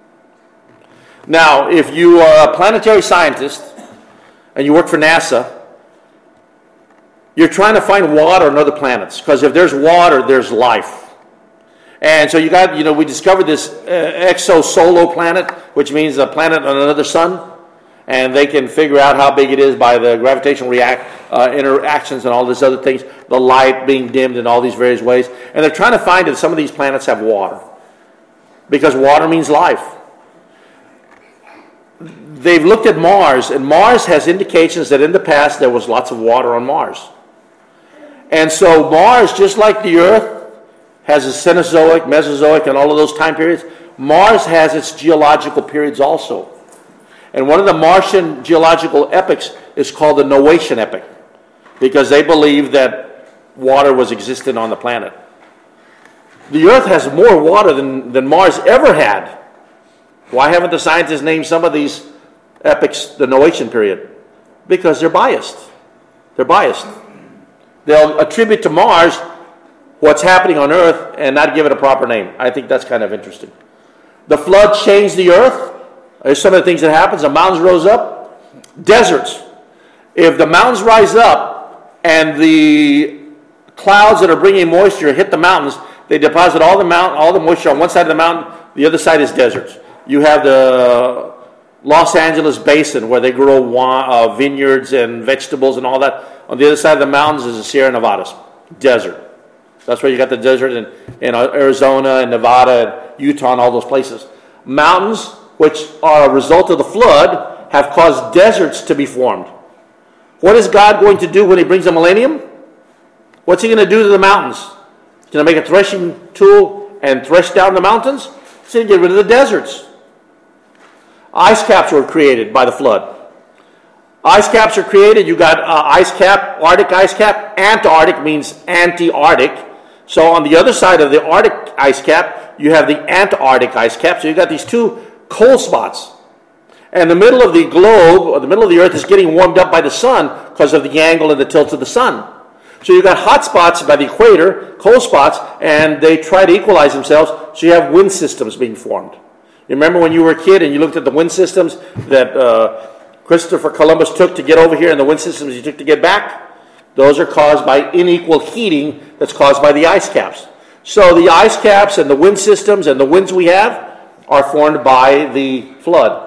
Now, if you are a planetary scientist and you work for NASA, you're trying to find water on other planets, because if there's water, there's life. And so you got, you know, we discovered this uh, exosolo planet, which means a planet on another sun, and they can figure out how big it is by the gravitational react uh, interactions and all these other things, the light being dimmed in all these various ways. And they're trying to find if some of these planets have water, because water means life. They've looked at Mars, and Mars has indications that in the past there was lots of water on Mars. And so Mars, just like the Earth, has a Cenozoic, Mesozoic, and all of those time periods. Mars has its geological periods also. And one of the Martian geological epochs is called the Noachian epoch, because they believe that water was existent on the planet. The Earth has more water than, than Mars ever had. Why haven't the scientists named some of these epochs the Noachian period? Because they're biased. They're biased. They'll attribute to Mars what's happening on Earth and not give it a proper name. I think that's kind of interesting. The flood changed the Earth. There's some of the things that happens. The mountains rose up. Deserts. If the mountains rise up and the clouds that are bringing moisture hit the mountains, they deposit all the mount, all the moisture on one side of the mountain. The other side is deserts. You have the Los Angeles basin where they grow wine, uh, vineyards and vegetables and all that. On the other side of the mountains is the Sierra Nevadas, desert. That's where you got the desert in, in Arizona and Nevada and Utah and all those places. Mountains, which are a result of the flood, have caused deserts to be formed. What is God going to do when he brings the millennium? What's he going to do to the mountains? He's going to make a threshing tool and thresh down the mountains? He's going to get rid of the deserts. Ice caps were created by the flood. Ice caps are created. You got uh, ice cap, Arctic ice cap. Antarctic means anti-Arctic. So on the other side of the Arctic ice cap, you have the Antarctic ice cap. So you got these two cold spots. And the middle of the globe, or the middle of the earth, is getting warmed up by the sun because of the angle and the tilt of the sun. So you've got hot spots by the equator, cold spots, and they try to equalize themselves. So you have wind systems being formed. You remember when you were a kid and you looked at the wind systems that uh, Christopher Columbus took to get over here and the wind systems he took to get back? Those are caused by unequal heating that's caused by the ice caps. So the ice caps and the wind systems and the winds we have are formed by the flood.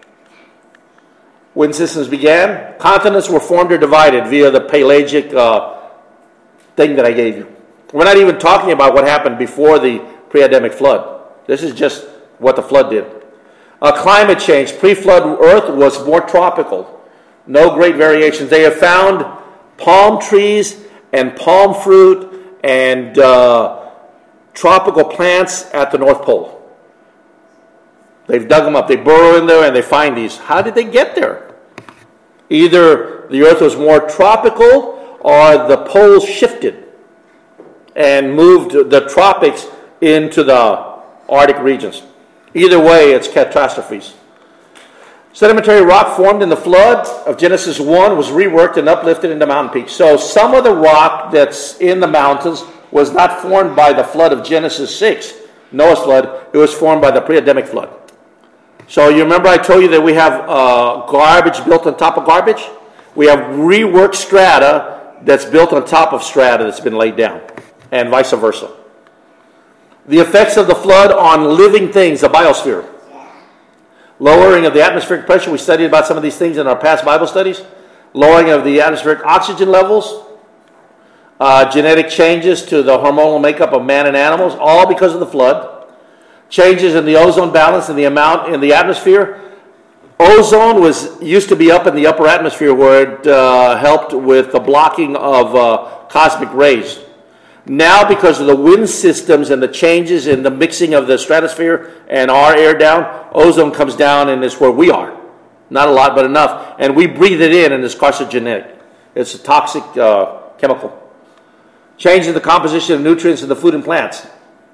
Wind systems began. Continents were formed or divided via the pelagic uh, thing that I gave you. We're not even talking about what happened before the pre-Adamic flood. This is just what the flood did. Uh, climate change. Pre-flood Earth was more tropical. No great variations. They have found palm trees and palm fruit and uh, tropical plants at the North Pole. They've dug them up. They burrow in there and they find these. How did they get there? Either the Earth was more tropical or the poles shifted and moved the tropics into the Arctic regions. Either way, it's catastrophes. Sedimentary rock formed in the flood of Genesis one was reworked and uplifted into mountain peaks. So some of the rock that's in the mountains was not formed by the flood of Genesis six, Noah's flood. It was formed by the pre-Adamic flood. So you remember I told you that we have uh, garbage built on top of garbage? We have reworked strata that's built on top of strata that's been laid down, and vice versa. The effects of the flood on living things, the biosphere. Lowering of the atmospheric pressure. We studied about some of these things in our past Bible studies. Lowering of the atmospheric oxygen levels. Uh, genetic changes to the hormonal makeup of man and animals, all because of the flood. Changes in the ozone balance and the amount in the atmosphere. Ozone was used to be up in the upper atmosphere where it uh, helped with the blocking of uh, cosmic rays. Now, because of the wind systems and the changes in the mixing of the stratosphere and our air down, ozone comes down and it's where we are. Not a lot, but enough. And we breathe it in and it's carcinogenic. It's a toxic uh, chemical. Change in the composition of nutrients in the food and plants.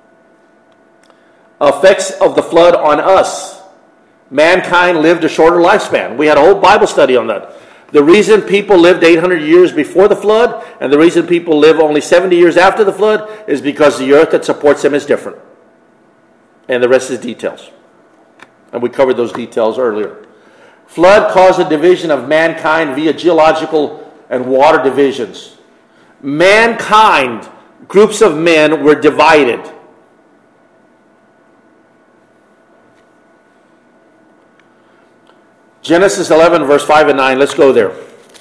Effects of the flood on us. Mankind lived a shorter lifespan. We had a whole Bible study on that. The reason people lived eight hundred years before the flood and the reason people live only seventy years after the flood is because the earth that supports them is different. And the rest is details. And we covered those details earlier. Flood caused a division of mankind via geological and water divisions. Mankind, groups of men, were divided. Genesis eleven, verse five and nine. Let's go there.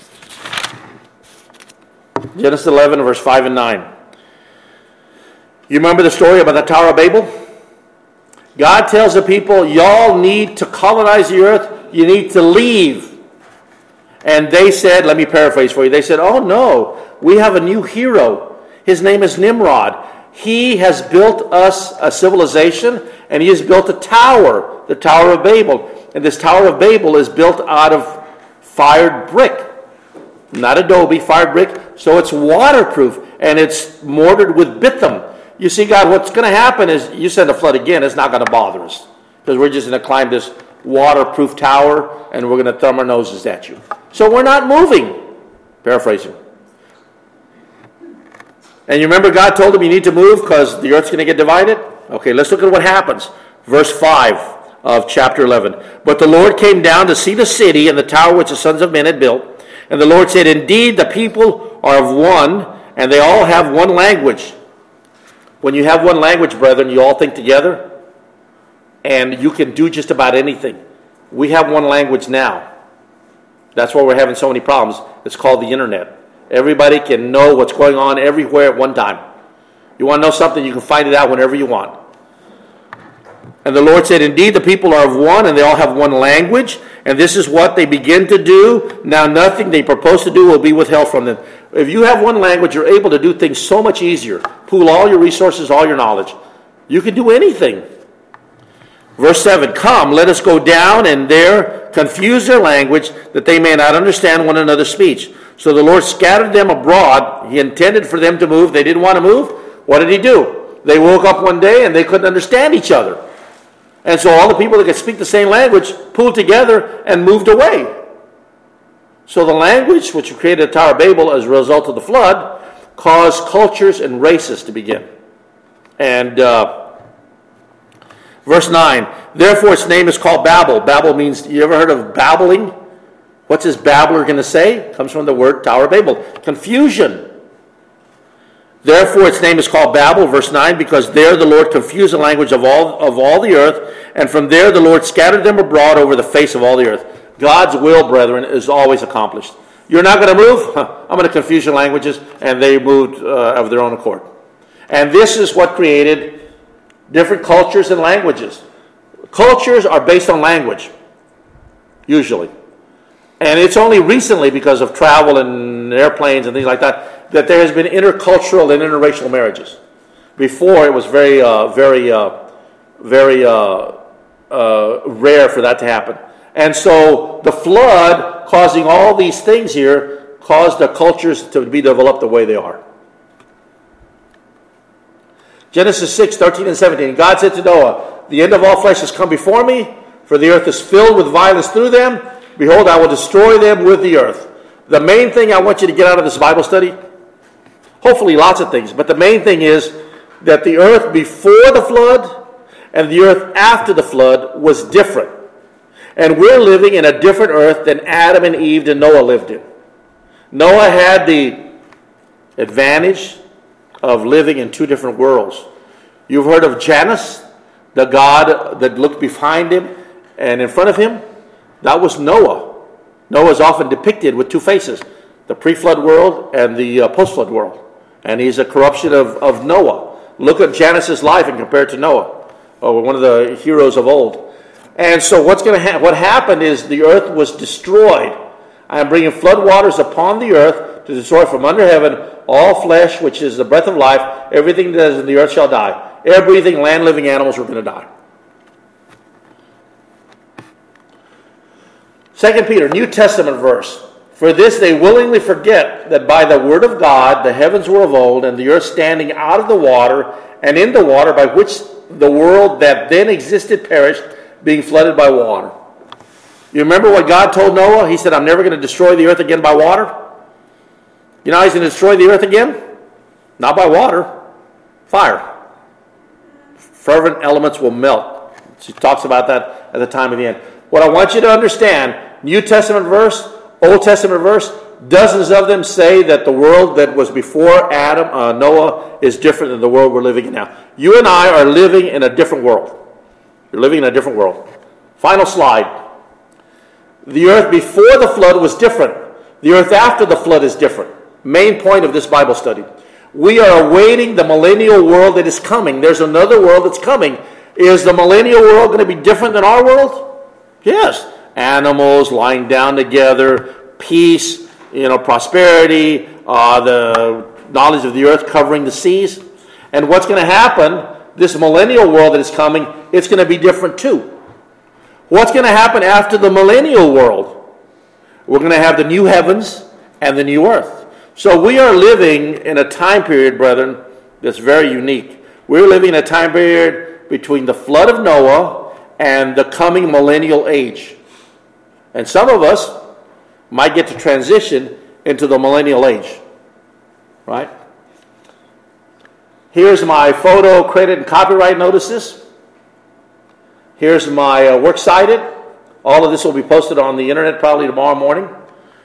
Genesis eleven, verse five and nine. You remember the story about the Tower of Babel? God tells the people, y'all need to colonize the earth. You need to leave. And they said, let me paraphrase for you. They said, oh no, we have a new hero. His name is Nimrod. He has built us a civilization and he has built a tower, the Tower of Babel. And this Tower of Babel is built out of fired brick. Not adobe, fired brick. So it's waterproof and it's mortared with bithyl. You see, God, what's going to happen is you send a flood again, it's not going to bother us. Because we're just going to climb this waterproof tower and we're going to thumb our noses at you. So we're not moving. Paraphrasing. And you remember God told him you need to move because the earth's going to get divided? Okay, let's look at what happens. Verse five of chapter eleven. But the Lord came down to see the city and the tower which the sons of men had built. And the Lord said, indeed, the people are of one, and they all have one language. When you have one language, brethren, you all think together, and you can do just about anything. We have one language now. That's why we're having so many problems. It's called the internet. Everybody can know what's going on everywhere at one time. You want to know something, you can find it out whenever you want. And the Lord said, indeed, the people are of one, and they all have one language, and this is what they begin to do. Now nothing they propose to do will be withheld from them. If you have one language, you're able to do things so much easier. Pool all your resources, all your knowledge. You can do anything. Verse seven, come, let us go down and there confuse their language, that they may not understand one another's speech. So the Lord scattered them abroad. He intended for them to move. They didn't want to move. What did he do? They woke up one day and they couldn't understand each other. And so all the people that could speak the same language pooled together and moved away. So the language which created the Tower of Babel as a result of the flood caused cultures and races to begin. And uh, verse nine, therefore its name is called Babel. Babel means, you ever heard of babbling? What's this babbler going to say? It comes from the word Tower of Babel. Confusion. Therefore its name is called Babel, verse nine, because there the Lord confused the language of all of all the earth, and from there the Lord scattered them abroad over the face of all the earth. God's will, brethren, is always accomplished. You're not going to move? Huh, I'm going to confuse your languages, and they moved uh, of their own accord. And this is what created different cultures and languages. Cultures are based on language, usually. And it's only recently, because of travel and airplanes and things like that, that there has been intercultural and interracial marriages. Before, it was very, uh, very, uh, very uh, uh, rare for that to happen. And so the flood, causing all these things here, caused the cultures to be developed the way they are. Genesis six, thirteen and seventeen. God said to Noah, the end of all flesh has come before me, for the earth is filled with violence through them. Behold, I will destroy them with the earth. The main thing I want you to get out of this Bible study, hopefully lots of things, but the main thing is that the earth before the flood and the earth after the flood was different. And we're living in a different earth than Adam and Eve and Noah lived in. Noah had the advantage of living in two different worlds. You've heard of Janus, the god that looked behind him and in front of him? That was Noah. Noah is often depicted with two faces, the pre-flood world and the uh, post-flood world. And he's a corruption of, of Noah. Look at Janus' life and compare it to Noah, or one of the heroes of old. And so what's going to ha- what happened is the earth was destroyed. I am bringing flood waters upon the earth to destroy from under heaven all flesh, which is the breath of life. Everything that is in the earth shall die. Air-breathing, land-living animals are going to die. Second Peter, New Testament verse. For this they willingly forget that by the word of God the heavens were of old, and the earth standing out of the water, and in the water by which the world that then existed perished, being flooded by water. You remember what God told Noah? He said, I'm never going to destroy the earth again by water. You know how he's going to destroy the earth again? Not by water. Fire. Fervent elements will melt. She talks about that at the time of the end. What I want you to understand, New Testament verse, Old Testament verse, dozens of them say that the world that was before Adam, uh, Noah, is different than the world we're living in now. You and I are living in a different world. You're living in a different world. Final slide. The earth before the flood was different. The earth after the flood is different. Main point of this Bible study. We are awaiting the millennial world that is coming. There's another world that's coming. Is the millennial world going to be different than our world? Yes. Animals lying down together, peace, you know, prosperity, uh, the knowledge of the earth covering the seas. And what's going to happen, this millennial world that is coming, it's going to be different too. What's going to happen after the millennial world? We're going to have the new heavens and the new earth. So we are living in a time period, brethren, that's very unique. We're living in a time period between the flood of Noah and the coming millennial age. And some of us might get to transition into the millennial age. Right? Here's my photo, credit, and copyright notices. Here's my uh, works cited. All of this will be posted on the internet probably tomorrow morning.